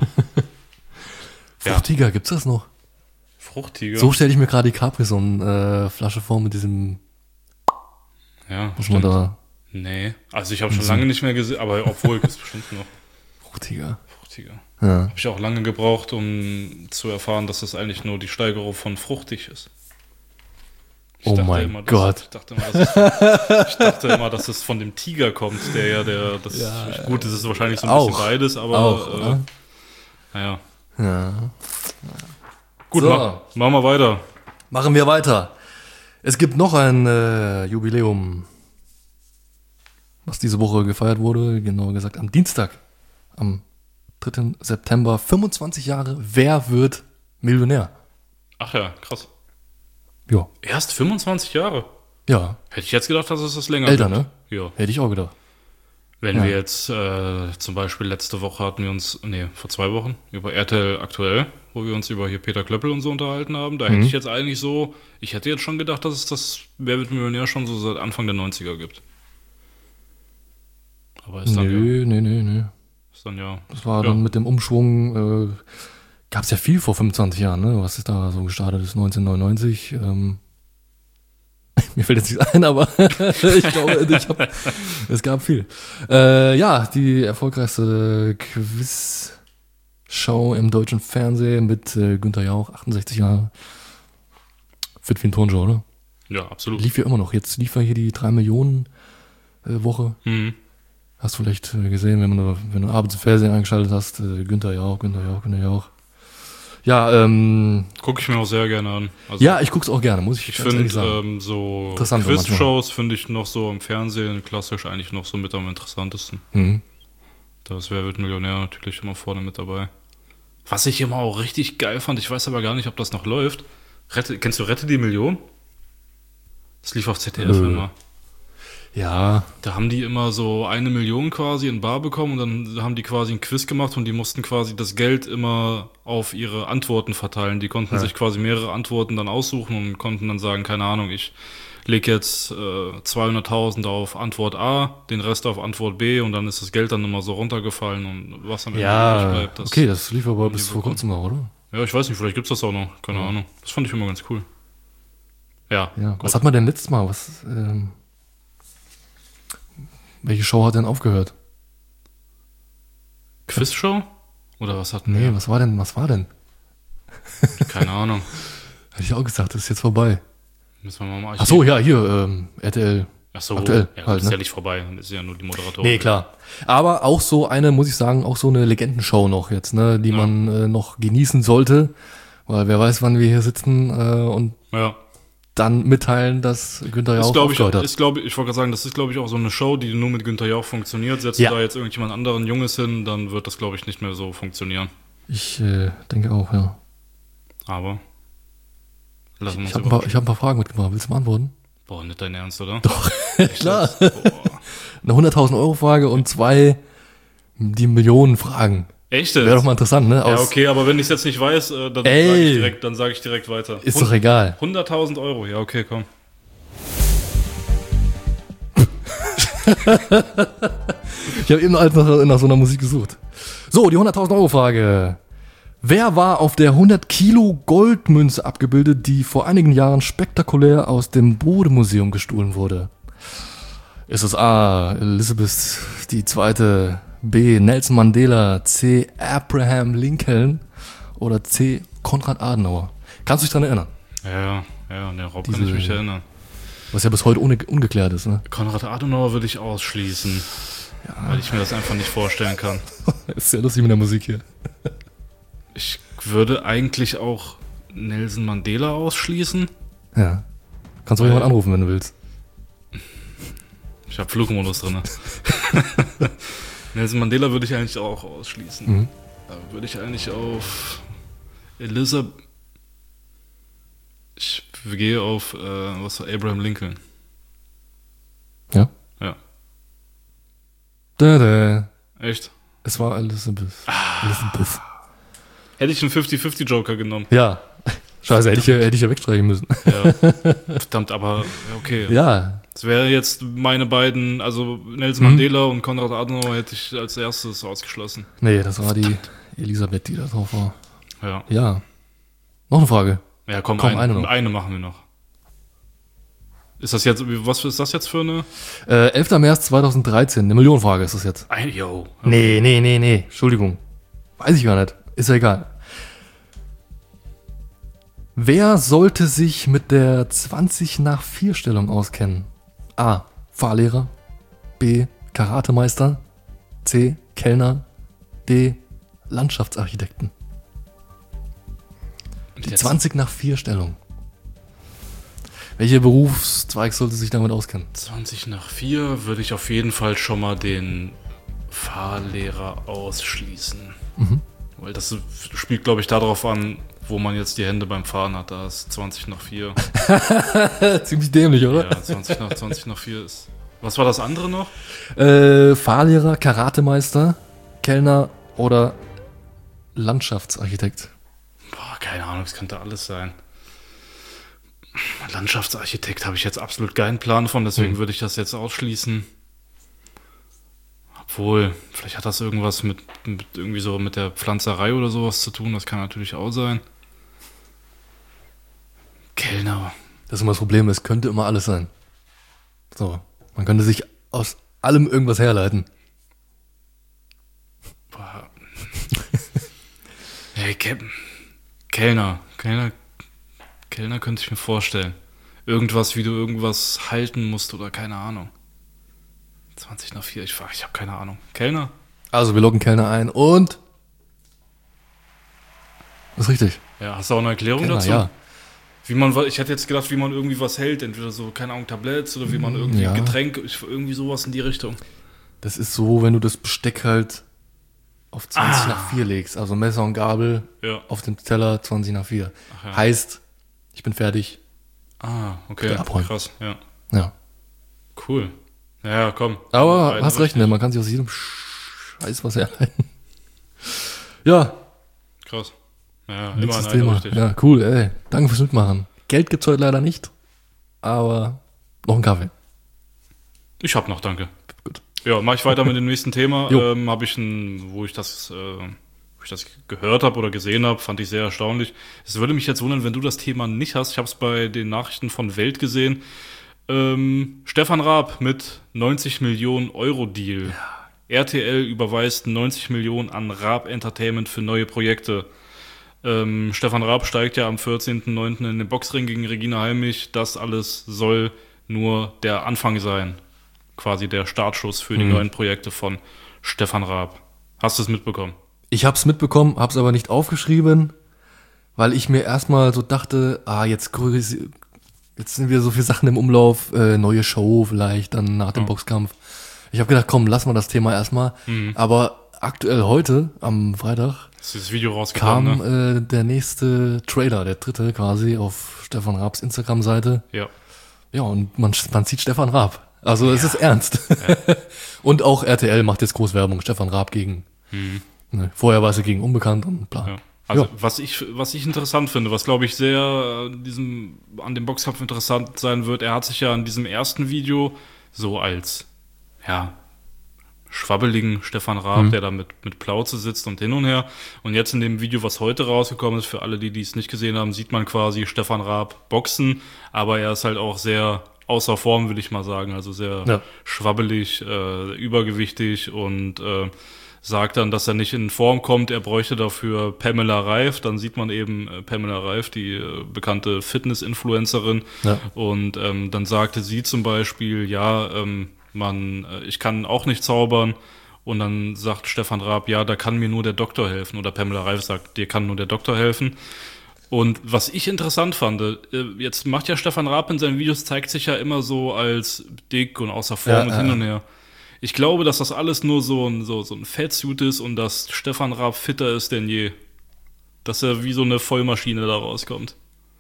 Fruchtiger, gibt's das noch? Fruchtiger. So stelle ich mir gerade die Capri-Sonne-Flasche vor mit diesem, ja, was man stimmt. da, Nee, also ich habe schon lange nicht mehr gesehen, aber obwohl, gibt es bestimmt noch fruchtiger. fruchtiger. Ja. Habe ich auch lange gebraucht, um zu erfahren, dass das eigentlich nur die Steigerung von fruchtig ist. Ich Oh dachte mein immer, dass- Gott. Ich dachte, immer, dass es, ich dachte immer, dass es von dem Tiger kommt, der ja der, das, Ja, gut, das ist wahrscheinlich so ein auch. bisschen beides, aber, Auch, äh, oder? naja. Ja. Gut, So. mach, machen wir weiter. Machen wir weiter. Es gibt noch ein äh, Jubiläum, was diese Woche gefeiert wurde, genauer gesagt am Dienstag, am dritten September, fünfundzwanzig Jahre. Wer wird Millionär? Ach ja, krass. Ja. Erst fünfundzwanzig Jahre. Ja, Hätte ich jetzt gedacht, dass es das länger älter, wird. ne? Ja. Hätte ich auch gedacht. Wenn Ja. wir jetzt äh, zum Beispiel letzte Woche hatten wir uns, nee, vor zwei Wochen, über R T L aktuell, wo wir uns über hier Peter Klöppel und so unterhalten haben, da Mhm. hätte ich jetzt eigentlich so, ich hätte jetzt schon gedacht, dass es das Wer wird Millionär schon so seit Anfang der neunziger gibt. Aber ist dann ja, Nö, nee, nee, nee. ist dann ja, Das war ja. dann mit dem Umschwung, äh, gab es ja viel vor fünfundzwanzig Jahren, ne? Was ist da so gestartet ist, neunzehnhundertneunundneunzig. Ähm, mir fällt jetzt nichts ein, aber ich glaube, ich hab, es gab viel. Äh, ja, die erfolgreichste Quiz-Show im deutschen Fernsehen mit äh, Günther Jauch, achtundsechzig Jahre. Fit wie ein Turnshow, oder? ja, absolut. Lief ja immer noch. Jetzt lief ja hier die drei Millionen äh, Woche. Mhm. Hast du vielleicht äh, gesehen, wenn, man, wenn du abends im Fernsehen eingeschaltet hast, äh, Günther Jauch, Günther Jauch, Günther Jauch. Ja, ähm, Gucke ich mir auch sehr gerne an. Also, ja, ich guck's auch gerne, muss ich, ich ganz ehrlich finde sagen. ähm, so Interessant Quiz-Shows finde ich noch so im Fernsehen klassisch eigentlich noch so mit am interessantesten. Mhm. Da ist Wer wird Millionär natürlich immer vorne mit dabei. Was ich immer auch richtig geil fand, ich weiß aber gar nicht, ob das noch läuft. Rette, kennst du Rette die Million? Das lief auf Z D F Nö. immer. Ja, Da haben die immer so eine Million quasi in bar bekommen und dann haben die quasi ein Quiz gemacht und die mussten quasi das Geld immer auf ihre Antworten verteilen. Die konnten Ja. sich quasi mehrere Antworten dann aussuchen und konnten dann sagen, keine Ahnung, ich lege jetzt äh, zweihunderttausend auf Antwort A, den Rest auf Antwort B und dann ist das Geld dann immer so runtergefallen und was am Ende übrig ja, bleibt. Das, okay, das lief aber haben bis die vor bekommen. kurzem noch, oder? Ja, ich weiß nicht, vielleicht gibt's das auch noch, keine Ja. Ahnung. Das fand ich immer ganz cool. Ja, Ja. gut. Was hat man denn letztes Mal? Was, ähm, welche Show hat denn aufgehört? Quizshow? Oder was hatten Nee, wir? was war denn, was war denn? Keine Ahnung. Hätte ich auch gesagt, das ist jetzt vorbei. Müssen wir mal Ach so, ja, hier, ähm, R T L. Ach so, aktuell ja, halt, ist ne? ja nicht vorbei, dann ist ja nur die Moderatorin. Nee, klar. Aber auch so eine, muss ich sagen, auch so eine Legendenshow noch jetzt, ne, die Ja. man äh, noch genießen sollte. Weil wer weiß, wann wir hier sitzen äh, und Ja, dann mitteilen, dass Günther ist Jauch glaube ich, aufgehört hat. ist glaube ich, ich wollte gerade sagen, das ist glaube ich auch so eine Show, die nur mit Günther Jauch funktioniert. Setzt Ja. du da jetzt irgendjemand anderen Junges hin, dann wird das glaube ich nicht mehr so funktionieren. Ich äh, denke auch, ja. Aber lassen wir Ich uns habe ein, paar- überraschen. ich hab ein paar Fragen mitgebracht. Willst du beantworten? Boah, nicht dein Ernst, oder? Doch, Echt klar. jetzt? Boah. Eine hunderttausend Euro Frage und zwei die Millionen Fragen. Echt Wäre jetzt? doch mal interessant, ne? Ja, Aus, okay, aber wenn ich es jetzt nicht weiß, äh, dann sage Ey. ich, direkt- dann sag ich direkt weiter. Ist doch egal. hunderttausend Euro, ja, okay, komm. Ich habe eben als nach, nach so einer Musik gesucht. So, die hunderttausend Euro Frage. Wer war auf der hundert Kilo Goldmünze abgebildet, die vor einigen Jahren spektakulär aus dem Bode-Museum gestohlen wurde? Ist es A. Elizabeth die Zweite, B. Nelson Mandela, C. Abraham Lincoln oder C. Konrad Adenauer? Kannst du dich dran erinnern? Ja, ja, an den Raub kann Diese- ich mich erinnern. Was ja bis heute unge ungeklärt ist, ne? Konrad Adenauer würde ich ausschließen, weil ich mir das einfach nicht vorstellen kann. Ist ja lustig mit der Musik hier. Ich würde eigentlich auch Nelson Mandela ausschließen. Ja. Kannst du auch Weil- jemand anrufen, wenn du willst. Ich habe Flugmodus drin. Nelson Mandela würde ich eigentlich auch ausschließen. Mhm. Da würde ich eigentlich auf Elizabeth. Ich gehe auf äh, was war Abraham Lincoln. Ja? Ja. Da, da. Echt? Es war Elizabeth. Elizabeth. Hätte ich einen fünfzig fünfzig Joker genommen. Ja. Scheiße, hätte ich, ja- hätte ich ja wegstreichen müssen. Ja. Verdammt, aber ja, okay. Ja. Das wäre jetzt meine beiden, also Nelson Mhm. Mandela und Konrad Adenauer hätte ich als erstes ausgeschlossen. Nee, das war die Elisabeth, die da drauf war. Ja. Ja. Noch eine Frage. Ja, komm, Komm, ein, eine eine, noch. machen wir noch. Ist das jetzt, was ist das jetzt für eine? Äh, elfter März zweitausenddreizehn. Eine Millionenfrage ist das jetzt. Ein, yo. Nee, nee, nee, nee. Entschuldigung. Weiß ich gar nicht. Ist ja egal. Wer sollte sich mit der zwanzig nach vier Stellung auskennen? A. Fahrlehrer. B. Karatemeister. C. Kellner. D. Landschaftsarchitekten. Die Jetzt zwanzig nach vier Stellung. Welcher Berufszweig sollte sich damit auskennen? zwanzig nach vier würde ich auf jeden Fall schon mal den Fahrlehrer ausschließen. Mhm. Weil das spielt, glaube ich, darauf an, wo man jetzt die Hände beim Fahren hat. Da ist zwanzig nach vier. Ziemlich dämlich, oder? Ja, zwanzig nach, zwanzig nach vier ist. Was war das andere noch? Äh, Fahrlehrer, Karatemeister, Kellner oder Landschaftsarchitekt. Boah, keine Ahnung, das könnte alles sein. Landschaftsarchitekt habe ich jetzt absolut keinen Plan von, deswegen Hm. würde ich das jetzt ausschließen. Obwohl, vielleicht hat das irgendwas mit, mit irgendwie so mit der Pflanzerei oder sowas zu tun, das kann natürlich auch sein. Kellner. Das ist immer das Problem, es könnte immer alles sein. So, man könnte sich aus allem irgendwas herleiten. Boah. Hey, Ke Kellner. Kellner. Kellner könnte ich mir vorstellen. Irgendwas, wie du irgendwas halten musst oder keine Ahnung. zwanzig nach vier, ich, ich habe keine Ahnung. Kellner? Also, wir loggen Kellner ein und... Das ist richtig. Ja, hast du auch eine Erklärung Kellner, dazu? ja. Wie man, wa- ich hätte jetzt gedacht, wie man irgendwie was hält, entweder so, keine Ahnung, Tabletts oder wie man irgendwie ja. Getränke, ich- irgendwie sowas in die Richtung. Das ist so, wenn du das Besteck halt auf zwanzig Ah. nach vier legst. Also Messer und Gabel Ja. auf dem Teller zwanzig nach vier. Ach ja. Heißt, ich bin fertig. Ah, okay. Bitte abräumen. Krass, ja. Ja. Cool. Ja, komm. Aber Beiden hast recht, richtig. ne? Man kann sich aus jedem Scheiß was herleiten. Ja, Krass. Ja, immer nächstes ein Thema. Thema. Richtig. Ja, cool, ey. Danke fürs Mitmachen. Geld gibt's heute leider nicht, aber noch einen Kaffee. Ich hab noch, danke. Gut. Ja, mache ich weiter mit dem nächsten Thema. Jo. Ähm, habe ich ein, wo ich das, äh, wo ich das gehört habe oder gesehen habe, fand ich sehr erstaunlich. Es würde mich jetzt wundern, wenn du das Thema nicht hast. Ich habe es bei den Nachrichten von Welt gesehen. Ähm, Stefan Raab mit neunzig Millionen Euro Deal. R T L überweist neunzig Millionen an Raab Entertainment für neue Projekte. Ähm, Stefan Raab steigt ja am vierzehnten neunten in den Boxring gegen Regina Halmich. Das alles soll nur der Anfang sein. Quasi der Startschuss für die neuen Projekte von Stefan Raab. Hast du es mitbekommen? Ich hab's mitbekommen, hab's aber nicht aufgeschrieben, weil ich mir erstmal so dachte, ah, jetzt, grü- jetzt sind wieder so viele Sachen im Umlauf, äh, neue Show vielleicht, dann nach dem Boxkampf. Ich habe gedacht, komm, lass mal das Thema erstmal. Aber aktuell heute, am Freitag, Ist das Video rausgekommen, kam ne? äh, der nächste Trailer, der dritte quasi, auf Stefan Raabs Instagram-Seite. Ja. Ja, und man, man sieht Stefan Raab. Also es ist ernst. Und auch R T L macht jetzt groß Werbung, Stefan Raab gegen. Ne, vorher war sie gegen Unbekannt und bla. Ja. Also Ja. was ich was ich interessant finde, was glaube ich sehr äh, diesem an dem Boxkampf interessant sein wird, er hat sich ja in diesem ersten Video so als ja schwabbeligen Stefan Raab, Mhm. der da mit mit Plauze sitzt und hin und her, und jetzt in dem Video, was heute rausgekommen ist, für alle, die die es nicht gesehen haben, sieht man quasi Stefan Raab boxen, aber er ist halt auch sehr außer Form, will ich mal sagen, also sehr Ja. schwabbelig, äh, übergewichtig und äh, sagt dann, dass er nicht in Form kommt, er bräuchte dafür Pamela Reif. Dann sieht man eben äh, Pamela Reif, die äh, bekannte Fitness-Influencerin. Ja. Und ähm, dann sagte sie zum Beispiel, ja, ähm, man, äh, ich kann auch nicht zaubern. Und dann sagt Stefan Raab, ja, da kann mir nur der Doktor helfen. Oder Pamela Reif sagt, dir kann nur der Doktor helfen. Und was ich interessant fand, äh, jetzt macht ja Stefan Raab in seinen Videos, zeigt sich ja immer so als dick und außer Form Ja, und ja, hin ja. und her. Ich glaube, dass das alles nur so ein, so, so ein Fettsuit ist und dass Stefan Raab fitter ist denn je. Dass er wie so eine Vollmaschine da rauskommt.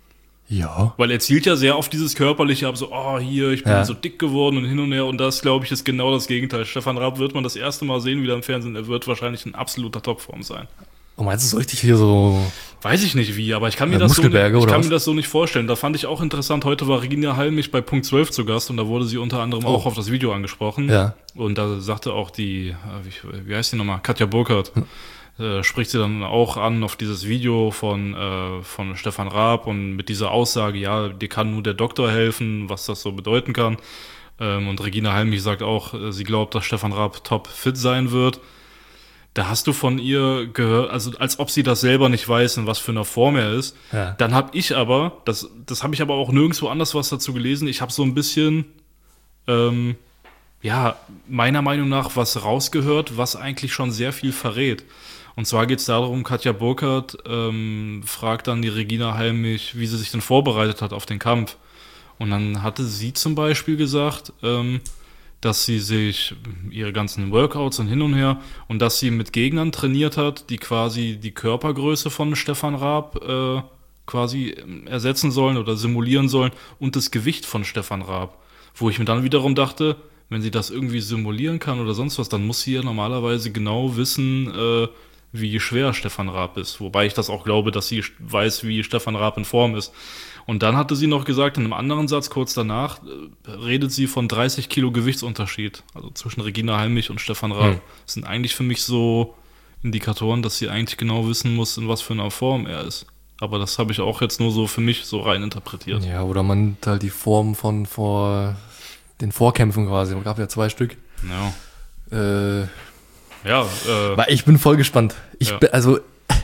Ja. Weil er zielt ja sehr auf dieses Körperliche ab, so, oh, hier, ich bin Ja. so dick geworden und hin und her. Und das, glaube ich, ist genau das Gegenteil. Stefan Raab wird man das erste Mal sehen wieder im Fernsehen. Er wird wahrscheinlich in absoluter Topform sein. Und meinst du so richtig hier so, Weiß ich nicht wie, aber ich kann mir, Ja, das, so nicht, Muskelberge ich oder kann was? mir das so nicht vorstellen. Da fand ich auch interessant, heute war Regina Halmich bei Punkt zwölf zu Gast und da wurde sie unter anderem auch auf das Video angesprochen. Ja. Und da sagte auch die, äh, wie, wie heißt die nochmal, Katja Burkhardt, äh, spricht sie dann auch an auf dieses Video von, äh, von Stefan Raab und mit dieser Aussage, ja, dir kann nur der Doktor helfen, was das so bedeuten kann. Ähm, und Regina Halmich sagt auch, äh, sie glaubt, dass Stefan Raab top fit sein wird. Da hast du von ihr gehört, also als ob sie das selber nicht weiß, in was für einer Form er ist. Ja. Dann habe ich aber, das, das habe ich aber auch nirgendwo anders was dazu gelesen, ich habe so ein bisschen, ähm, ja, meiner Meinung nach was rausgehört, was eigentlich schon sehr viel verrät. Und zwar geht es darum, Katja Burkhardt ähm, fragt dann die Regina Halmich, wie sie sich denn vorbereitet hat auf den Kampf. Und dann hatte sie zum Beispiel gesagt, ähm, dass sie sich ihre ganzen Workouts und hin und her und dass sie mit Gegnern trainiert hat, die quasi die Körpergröße von Stefan Raab äh, quasi ersetzen sollen oder simulieren sollen und das Gewicht von Stefan Raab. Wo ich mir dann wiederum dachte, wenn sie das irgendwie simulieren kann oder sonst was, dann muss sie ja normalerweise genau wissen, äh, wie schwer Stefan Raab ist. Wobei ich das auch glaube, dass sie weiß, wie Stefan Raab in Form ist. Und dann hatte sie noch gesagt, in einem anderen Satz kurz danach, äh, redet sie von dreißig Kilo Gewichtsunterschied. Also zwischen Regina Halmich und Stefan Raab. Hm. Das sind eigentlich für mich so Indikatoren, dass sie eigentlich genau wissen muss, in was für einer Form er ist. Aber das habe ich auch jetzt nur so für mich so rein interpretiert. ja, oder man nimmt halt die Form von vor den Vorkämpfen quasi. Es gab ja zwei Stück. Ja, Äh, ja äh, aber ich bin voll gespannt. Ich Ja. bin, also,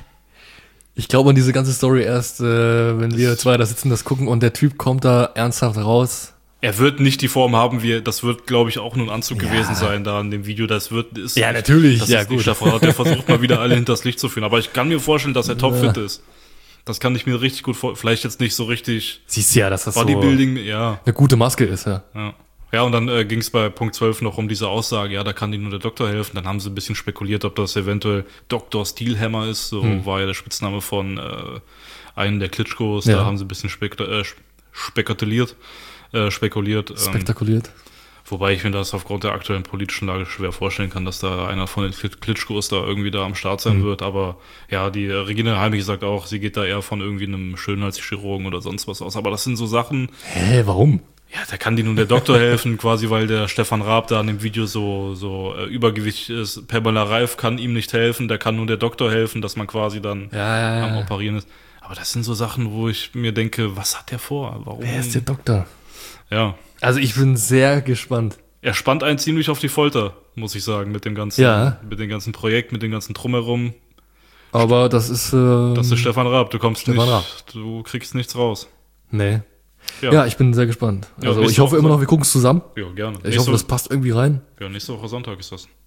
ich glaube an diese ganze Story erst, äh, wenn wir zwei da sitzen, das gucken und der Typ kommt da ernsthaft raus. er wird nicht die Form haben, wie er, das wird, glaube ich, auch nur ein Anzug Ja. gewesen sein da in dem Video. Das wird, ist, Ja, natürlich. Das Ja, ist nicht gut. Stefan Raab, der versucht mal wieder alle hinters Licht zu führen. Aber ich kann mir vorstellen, dass er topfit ist. Das kann ich mir richtig gut vorstellen. Vielleicht jetzt nicht so richtig Siehst du ja, dass das Bodybuilding, so ja, eine gute Maske ist, ja. ja. Ja, und dann äh, ging es bei Punkt zwölf noch um diese Aussage, ja, da kann dir nur der Doktor helfen. Dann haben sie ein bisschen spekuliert, ob das eventuell Doktor Steelhammer ist. So hm. war ja der Spitzname von äh, einem der Klitschkos. Ja. Da haben sie ein bisschen spek äh, spekuliert. Äh, spekuliert. Ähm, Spektakuliert. Wobei ich mir das aufgrund der aktuellen politischen Lage schwer vorstellen kann, dass da einer von den Klitschkos da irgendwie da am Start sein hm. wird. Aber ja, die Regina Halmich sagt auch, sie geht da eher von irgendwie einem Schönheitschirurgen oder sonst was aus. Aber das sind so Sachen... Hä, warum? Ja, da kann dir nun der Doktor helfen, quasi, weil der Stefan Raab da in dem Video so so äh, übergewichtig ist. Pamela Reif kann ihm nicht helfen, da kann nur der Doktor helfen, dass man quasi dann ja, ja, ja. am Operieren ist. Aber das sind so Sachen, wo ich mir denke, was hat der vor? Warum? Wer ist der Doktor? Ja. Also ich bin sehr gespannt. Er spannt einen ziemlich auf die Folter, muss ich sagen, mit dem ganzen, ja. mit dem ganzen Projekt, mit dem ganzen Drumherum. Aber das ist... Ähm, das ist Stefan Raab, du kommst Stefan nicht, Raab. du kriegst nichts raus. Nee. Ja. ja, ich bin sehr gespannt. Ja, also ich hoffe immer noch, wir gucken es zusammen. Ja, gerne. Ich nächste hoffe, das passt irgendwie rein. Ja, nächste Woche Sonntag ist das.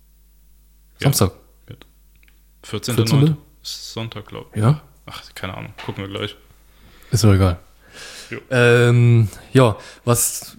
Samstag. Ja. vierzehnten neunten ist Sonntag, glaube ich. Ja? Ach, keine Ahnung. Gucken wir gleich. Ist doch egal. Jo. Ähm, ja, was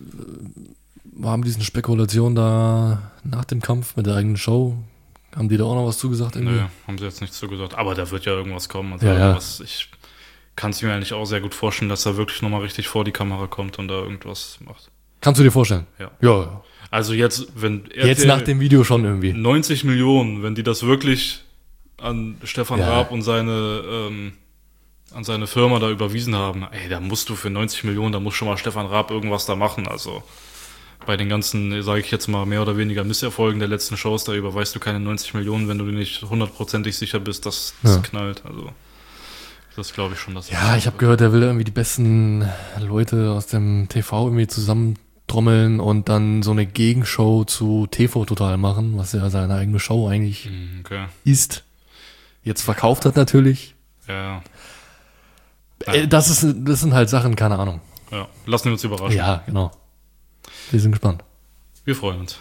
äh, haben diesen Spekulationen da nach dem Kampf mit der eigenen Show? Haben die da auch noch was zugesagt? Irgendwie? Nö, haben sie jetzt nichts zugesagt. Aber da wird ja irgendwas kommen. Also ja, ja. Was, ich kann es mir eigentlich auch sehr gut vorstellen, dass er wirklich nochmal richtig vor die Kamera kommt und da irgendwas macht. Kannst du dir vorstellen? Ja. Ja. Also jetzt, wenn er jetzt nach dem Video schon irgendwie. neunzig Millionen, wenn die das wirklich an Stefan ja. Raab und seine ähm, an seine Firma da überwiesen haben, ey, da musst du für neunzig Millionen, da muss schon mal Stefan Raab irgendwas da machen. Also bei den ganzen, sage ich jetzt mal, mehr oder weniger Misserfolgen der letzten Shows, da überweist du keine neunzig Millionen, wenn du dir nicht hundertprozentig sicher bist, dass das ja. knallt. Also das glaube ich schon. Dass ja, ich habe gehört, er will irgendwie die besten Leute aus dem T V irgendwie zusammentrommeln und dann so eine Gegenshow zu T V Total machen, was ja seine eigene Show eigentlich okay. ist. Jetzt verkauft hat natürlich. Ja. Äh, das, ist, das sind halt Sachen, keine Ahnung. Ja, lassen wir uns überraschen. Ja, genau. Wir sind gespannt. Wir freuen uns.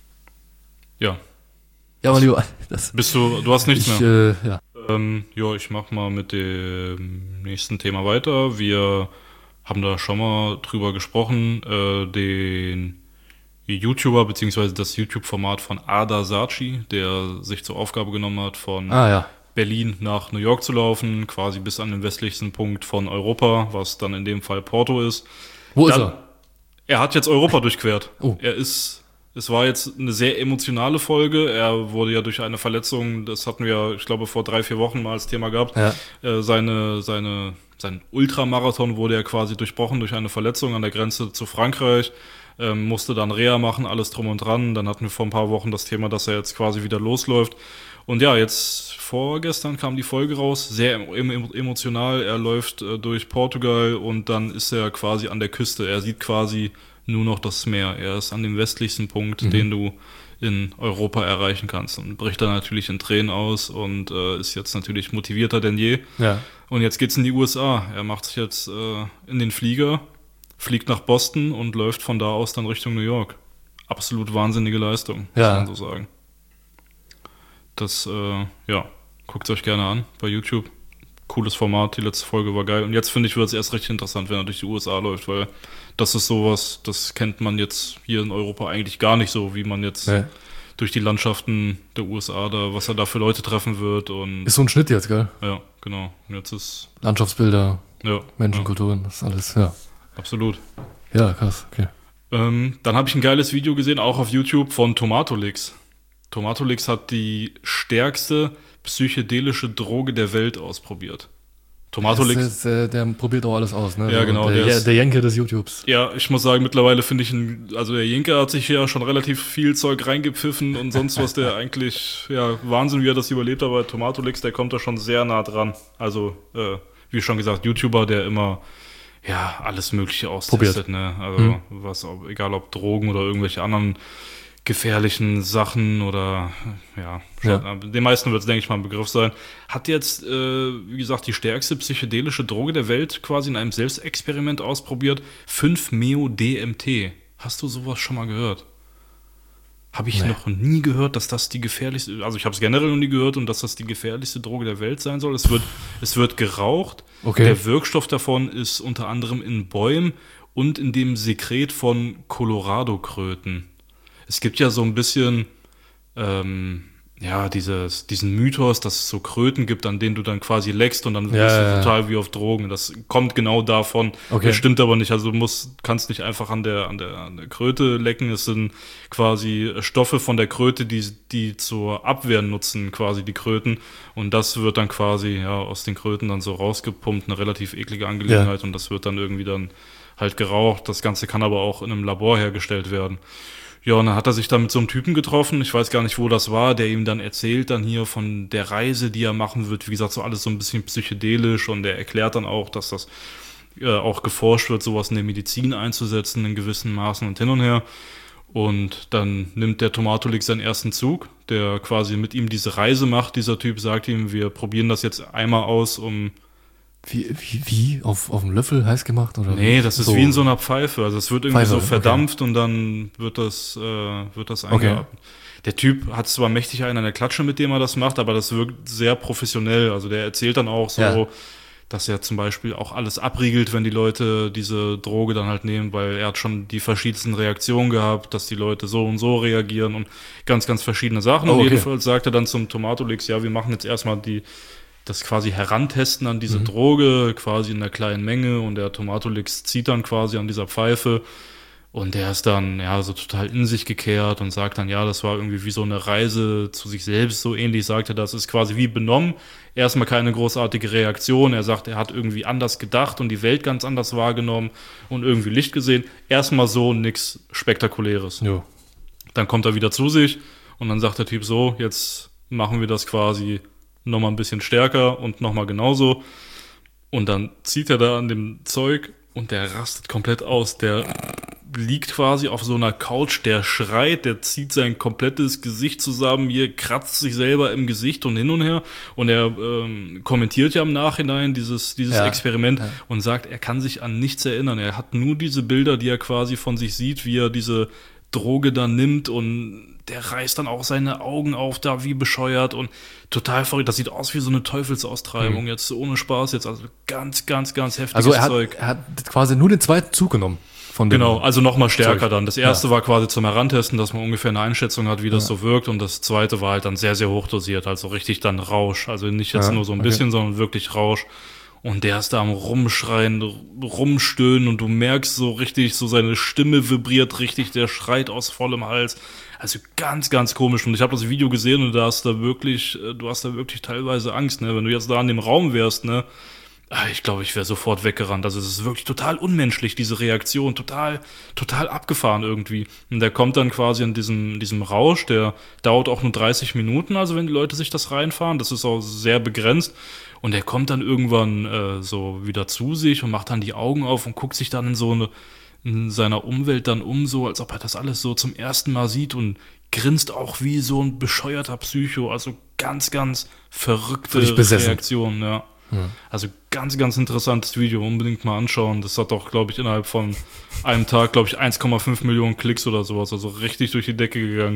Ja. Ja, mein Lieber. Das, Bist du, du hast nichts ich, mehr? Äh, ja. Ähm, ja, ich mach mal mit dem nächsten Thema weiter. Wir haben da schon mal drüber gesprochen, äh, den YouTuber, beziehungsweise das YouTube-Format von Ada Saatchi, der sich zur Aufgabe genommen hat, von ah, ja. Berlin nach New York zu laufen, quasi bis an den westlichsten Punkt von Europa, was dann in dem Fall Porto ist. Wo dann, ist er? Er hat jetzt Europa durchquert. Oh. Er ist, es war jetzt eine sehr emotionale Folge. Er wurde ja durch eine Verletzung, das hatten wir, ich glaube, vor drei, vier Wochen mal als Thema gehabt. Ja. Äh, seine, seine, sein Ultramarathon wurde ja quasi durchbrochen durch eine Verletzung an der Grenze zu Frankreich. Ähm, musste dann Reha machen, alles drum und dran. Dann hatten wir vor ein paar Wochen das Thema, dass er jetzt quasi wieder losläuft. Und ja, jetzt vorgestern kam die Folge raus, sehr emotional. Er läuft äh, durch Portugal und dann ist er quasi an der Küste. Er sieht quasi nur noch das Meer. Er ist an dem westlichsten Punkt, mhm. den du in Europa erreichen kannst. Und bricht dann natürlich in Tränen aus und äh, ist jetzt natürlich motivierter denn je. Ja. Und jetzt geht's in die U S A. Er macht sich jetzt äh, in den Flieger, fliegt nach Boston und läuft von da aus dann Richtung New York. Absolut wahnsinnige Leistung, ja. muss man so sagen. Das, äh, ja, guckt es euch gerne an bei YouTube. Cooles Format, die letzte Folge war geil. Und jetzt finde ich, wird es erst richtig interessant, wenn er durch die U S A läuft, weil das ist sowas, das kennt man jetzt hier in Europa eigentlich gar nicht so, wie man jetzt nee. durch die Landschaften der U S A da, was er da für Leute treffen wird. Und ist so ein Schnitt jetzt, gell? Ja, genau. Und jetzt ist Landschaftsbilder, ja, Menschenkulturen, ja. Das ist alles, ja. Absolut. Ja, krass, okay. Ähm, dann habe ich ein geiles Video gesehen, auch auf YouTube, von Tomatolix. Tomatolix hat die stärkste psychedelische Droge der Welt ausprobiert. Tomatolix. Das ist, äh, der probiert auch alles aus, ne? Ja, genau. Der, der, ist, der Jenke des YouTubes. Ja, ich muss sagen, mittlerweile finde ich ihn, also der Jenke hat sich ja schon relativ viel Zeug reingepfiffen und sonst was, der eigentlich, ja, Wahnsinn, wie er das überlebt, aber Tomatolix, der kommt da schon sehr nah dran. Also, äh, wie schon gesagt, YouTuber, der immer, ja, alles Mögliche austestet, probiert. Ne? Also, hm. was, egal ob Drogen oder irgendwelche anderen gefährlichen Sachen oder ja, ja. den meisten wird es, denke ich mal, ein Begriff sein. Hat jetzt, äh, wie gesagt, die stärkste psychedelische Droge der Welt quasi in einem Selbstexperiment ausprobiert. fünf Meo D M T. Hast du sowas schon mal gehört? Habe ich nee. noch nie gehört, dass das die gefährlichste, also ich habe es generell noch nie gehört und dass das die gefährlichste Droge der Welt sein soll. Es wird, es wird geraucht. Okay. Der Wirkstoff davon ist unter anderem in Bäumen und in dem Sekret von Colorado-Kröten. Es gibt ja so ein bisschen, ähm, ja, dieses, diesen Mythos, dass es so Kröten gibt, an denen du dann quasi leckst und dann Ja, bist du ja, ja. total wie auf Drogen. Das kommt genau davon. Okay. Das stimmt aber nicht. Also du musst, kannst nicht einfach an der, an der, an der Kröte lecken. Es sind quasi Stoffe von der Kröte, die, die zur Abwehr nutzen, quasi die Kröten. Und das wird dann quasi, ja, aus den Kröten dann so rausgepumpt. Eine relativ eklige Angelegenheit. Ja. Und das wird dann irgendwie dann halt geraucht. Das Ganze kann aber auch in einem Labor hergestellt werden. Ja, und dann hat er sich dann mit so einem Typen getroffen, ich weiß gar nicht, wo das war, der ihm dann erzählt dann hier von der Reise, die er machen wird. Wie gesagt, so alles so ein bisschen psychedelisch und der erklärt dann auch, dass das äh, auch geforscht wird, sowas in der Medizin einzusetzen in gewissen Maßen und hin und her. Und dann nimmt der Tomatolix seinen ersten Zug, der quasi mit ihm diese Reise macht. Dieser Typ sagt ihm, wir probieren das jetzt einmal aus, um... Wie, wie, wie? Auf, auf dem Löffel heiß gemacht? Oder Nee, das ist so? wie in so einer Pfeife. Also es wird irgendwie Pfeife, so okay. verdampft und dann wird das, äh, wird das eingeatmet. Der Typ hat zwar mächtig einen an der Klatsche, mit dem er das macht, aber das wirkt sehr professionell. Also der erzählt dann auch so, Ja. dass er zum Beispiel auch alles abriegelt, wenn die Leute diese Droge dann halt nehmen, weil er hat schon die verschiedensten Reaktionen gehabt, dass die Leute so und so reagieren und ganz, ganz verschiedene Sachen. Oh, und okay. jedenfalls sagt er dann zum Tomatolix, ja, wir machen jetzt erstmal die das quasi herantesten an Mhm. diese Droge, quasi in einer kleinen Menge, und der Tomatolix zieht dann quasi an dieser Pfeife und der ist dann ja so total in sich gekehrt und sagt dann, ja, das war irgendwie wie so eine Reise zu sich selbst, so ähnlich sagt er, das ist quasi wie benommen, erstmal keine großartige Reaktion, er sagt, er hat irgendwie anders gedacht und die Welt ganz anders wahrgenommen und irgendwie Licht gesehen, erstmal so nix Spektakuläres. Jo. Dann kommt er wieder zu sich und dann sagt der Typ so, jetzt machen wir das quasi nochmal ein bisschen stärker und nochmal genauso. Und dann zieht er da an dem Zeug und der rastet komplett aus. Der liegt quasi auf so einer Couch, der schreit, der zieht sein komplettes Gesicht zusammen, hier kratzt sich selber im Gesicht und hin und her. Und er ähm, kommentiert ja im Nachhinein dieses, dieses Ja, Experiment ja. und sagt, er kann sich an nichts erinnern. Er hat nur diese Bilder, die er quasi von sich sieht, wie er diese Droge da nimmt und der reißt dann auch seine Augen auf da wie bescheuert und total verrückt. Das sieht aus wie so eine Teufelsaustreibung, jetzt ohne Spaß, jetzt also ganz, ganz, ganz heftiges Also er hat, Zeug. er hat quasi nur den zweiten Zug genommen. Von dem Genau, also nochmal stärker Zeug. dann. Das erste Ja. war quasi zum Herantesten, dass man ungefähr eine Einschätzung hat, wie das so wirkt, und das zweite war halt dann sehr, sehr hochdosiert, also richtig dann Rausch. Also nicht jetzt Ja, nur so ein okay. bisschen, sondern wirklich Rausch. Und der ist da am Rumschreien, rumstöhnen und du merkst so richtig, so seine Stimme vibriert richtig, der schreit aus vollem Hals. Also ganz, ganz komisch. Und ich habe das Video gesehen und da hast da wirklich, äh, du hast da wirklich teilweise Angst, ne? Wenn du jetzt da in dem Raum wärst, ne? Ah, ich glaube, ich wäre sofort weggerannt. Also es ist wirklich total unmenschlich, diese Reaktion, total, total abgefahren irgendwie. Und der kommt dann quasi in diesem, diesem Rausch, der dauert auch nur dreißig Minuten, also wenn die Leute sich das reinfahren, das ist auch sehr begrenzt. Und er kommt dann irgendwann äh, so wieder zu sich und macht dann die Augen auf und guckt sich dann in so eine, in seiner Umwelt dann um, so als ob er das alles so zum ersten Mal sieht und grinst auch wie so ein bescheuerter Psycho. Also ganz, ganz verrückte Völlig besessen. Reaktion, ja. Also ganz, ganz interessantes Video, unbedingt mal anschauen. Das hat doch, glaube ich, innerhalb von einem Tag, glaube ich, eins Komma fünf Millionen Klicks oder sowas. Also richtig durch die Decke gegangen.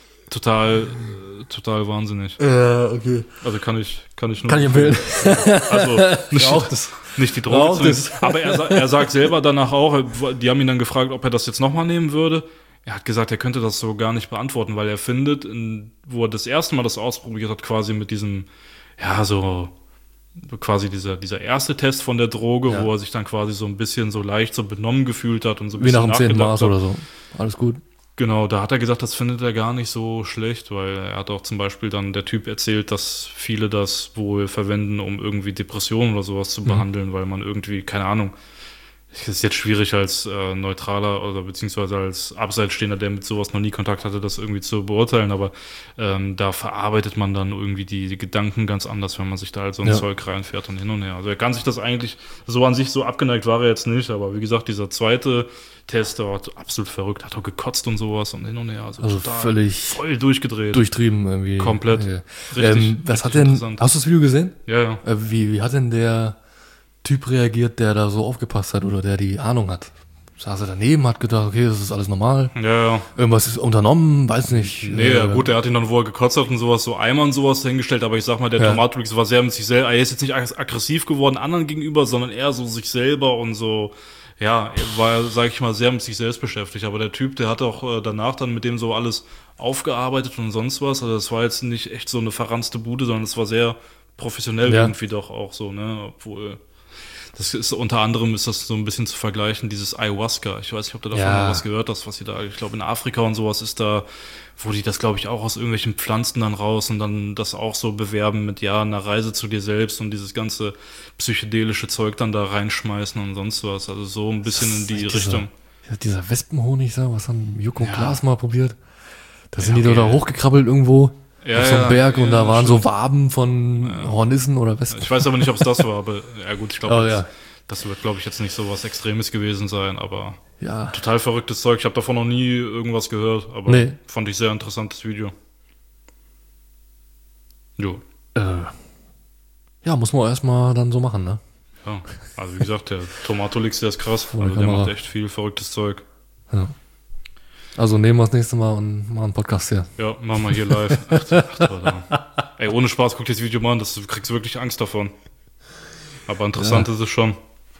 Total, äh, total wahnsinnig. Ja, okay. Also kann ich, kann ich nur. Kann ich empfehlen. Also nicht, Raucht es. nicht die Droge Raucht zu nehmen. es. Aber er, sa- er sagt selber danach auch, die haben ihn dann gefragt, ob er das jetzt nochmal nehmen würde. Er hat gesagt, er könnte das so gar nicht beantworten, weil er findet, in, wo er das erste Mal das ausprobiert hat, quasi mit diesem, ja, so quasi dieser, dieser erste Test von der Droge, Ja. wo er sich dann quasi so ein bisschen so leicht so benommen gefühlt hat und so ein Wie bisschen nach dem zehnten nachgedacht Maß hat. oder so. Alles gut. Genau, da hat er gesagt, das findet er gar nicht so schlecht, weil er hat auch zum Beispiel dann der Typ erzählt, dass viele das wohl verwenden, um irgendwie Depressionen oder sowas zu behandeln, weil man irgendwie, keine Ahnung, es ist jetzt schwierig als äh, Neutraler oder beziehungsweise als Abseitsstehender, der mit sowas noch nie Kontakt hatte, das irgendwie zu beurteilen, aber ähm, da verarbeitet man dann irgendwie die, die Gedanken ganz anders, wenn man sich da halt so ein Ja. Zeug reinfährt und hin und her. Also er kann sich das eigentlich, so an sich so abgeneigt war er jetzt nicht, aber wie gesagt, dieser zweite Test, der war absolut verrückt, hat auch gekotzt und sowas und hin und her. Also, Also total völlig voll durchgedreht. durchtrieben irgendwie. Komplett. Ja. Richtig, ähm, was richtig hat denn, interessant. hast du das Video gesehen? Ja, ja. Äh, wie, wie hat denn der Typ reagiert, der da so aufgepasst hat oder der die Ahnung hat? Saß er daneben, hat gedacht, okay, das ist alles normal. Ja, ja. Irgendwas ist unternommen, weiß nicht. Nee, äh, ja, gut, er hat ihn dann, wo er gekotzt hat und sowas, so Eimer und sowas hingestellt, aber ich sag mal, der Ja. Tomatolix war sehr mit sich selber, er ist jetzt nicht ag- aggressiv geworden anderen gegenüber, sondern eher so sich selber und so, ja, er war, sag ich mal, sehr mit sich selbst beschäftigt. Aber der Typ, der hat auch äh, danach dann mit dem so alles aufgearbeitet und sonst was. Also das war jetzt nicht echt so eine verranzte Bude, sondern es war sehr professionell Ja. irgendwie doch auch so, ne? Obwohl, das ist unter anderem ist das so ein bisschen zu vergleichen, dieses Ayahuasca. Ich weiß nicht, ob du davon Ja. mal was gehört hast, was sie da, ich glaube in Afrika und sowas ist da, wo die das, glaube ich, auch aus irgendwelchen Pflanzen dann raus und dann das auch so bewerben mit, ja, einer Reise zu dir selbst und dieses ganze psychedelische Zeug dann da reinschmeißen und sonst was. Also so ein bisschen in die Dieser- Richtung. Ja, dieser Wespenhonig da, was haben Joko und Ja. Klaas mal probiert? Da sind Ja, die doch okay. da hochgekrabbelt irgendwo Ja, auf so einem ja, Berg und ja, da waren stimmt. so Waben von Hornissen oder Wespen. Ich weiß aber nicht, ob es das war, aber ja gut, ich glaube, Oh, das, ja. das wird, glaube ich, jetzt nicht so was Extremes gewesen sein, aber Ja, total verrücktes Zeug. Ich habe davon noch nie irgendwas gehört, aber Nee. fand ich sehr interessantes Video. Jo, äh, ja, muss man erstmal dann so machen, ne? ja. Also wie gesagt, der Tomatolix, der ist krass. der Also der Kamera. macht echt viel verrücktes Zeug. Ja. Also nehmen wir das nächste Mal und machen einen Podcast hier. Ja, machen wir hier live. Ach, ach, verdammt. Ey, ohne Spaß, guck dir das Video mal an, das, du kriegst wirklich Angst davon. Aber interessant Ja. ist es schon.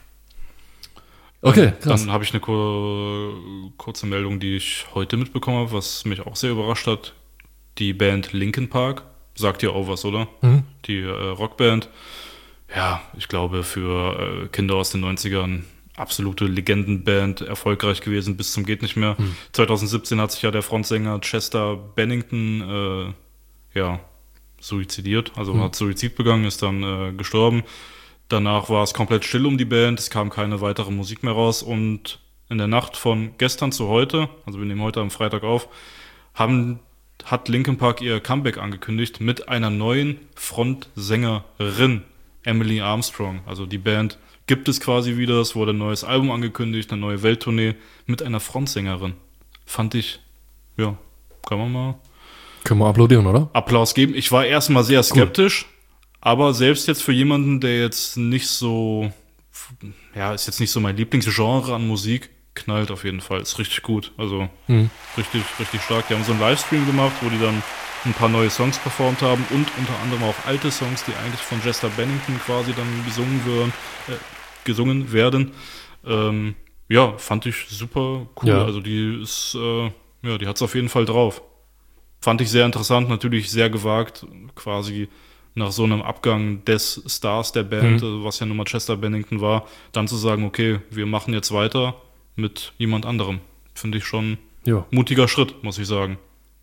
Okay, Ähm, krass. Dann habe ich eine kur kurze Meldung, die ich heute mitbekommen habe, was mich auch sehr überrascht hat. Die Band Linkin Park, sagt dir auch was, oder? Mhm. Die äh, Rockband. Ja, ich glaube für äh, Kinder aus den neunzigern absolute Legendenband, erfolgreich gewesen bis zum geht nicht mehr. Mhm. zwanzig siebzehn hat sich ja der Frontsänger Chester Bennington äh, ja, suizidiert, also Mhm. hat Suizid begangen, ist dann äh, gestorben. Danach war es komplett still um die Band, es kam keine weitere Musik mehr raus und in der Nacht von gestern zu heute, also wir nehmen heute am Freitag auf, haben, hat Linkin Park ihr Comeback angekündigt mit einer neuen Frontsängerin, Emily Armstrong. Also die Band gibt es quasi wieder, es wurde ein neues Album angekündigt, eine neue Welttournee mit einer Frontsängerin. Fand ich, ja, kann man mal Können wir applaudieren, oder? Applaus geben. Ich war erstmal sehr skeptisch, aber selbst jetzt für jemanden, der jetzt nicht so, ja, ist jetzt nicht so mein Lieblingsgenre an Musik, knallt auf jeden Fall. Ist richtig gut. Also Mhm. richtig, richtig stark. Die haben so einen Livestream gemacht, wo die dann ein paar neue Songs performt haben und unter anderem auch alte Songs, die eigentlich von Chester Bennington quasi dann gesungen werden. Äh, gesungen werden. Ähm, ja, fand ich super cool. Ja. Also die ist, äh, ja, die hat es auf jeden Fall drauf. Fand ich sehr interessant, natürlich sehr gewagt, quasi nach so einem Abgang des Stars der Band, Mhm. äh, was ja nun mal Chester Bennington war, dann zu sagen, okay, wir machen jetzt weiter mit jemand anderem. Finde ich schon Ja. mutiger Schritt, muss ich sagen.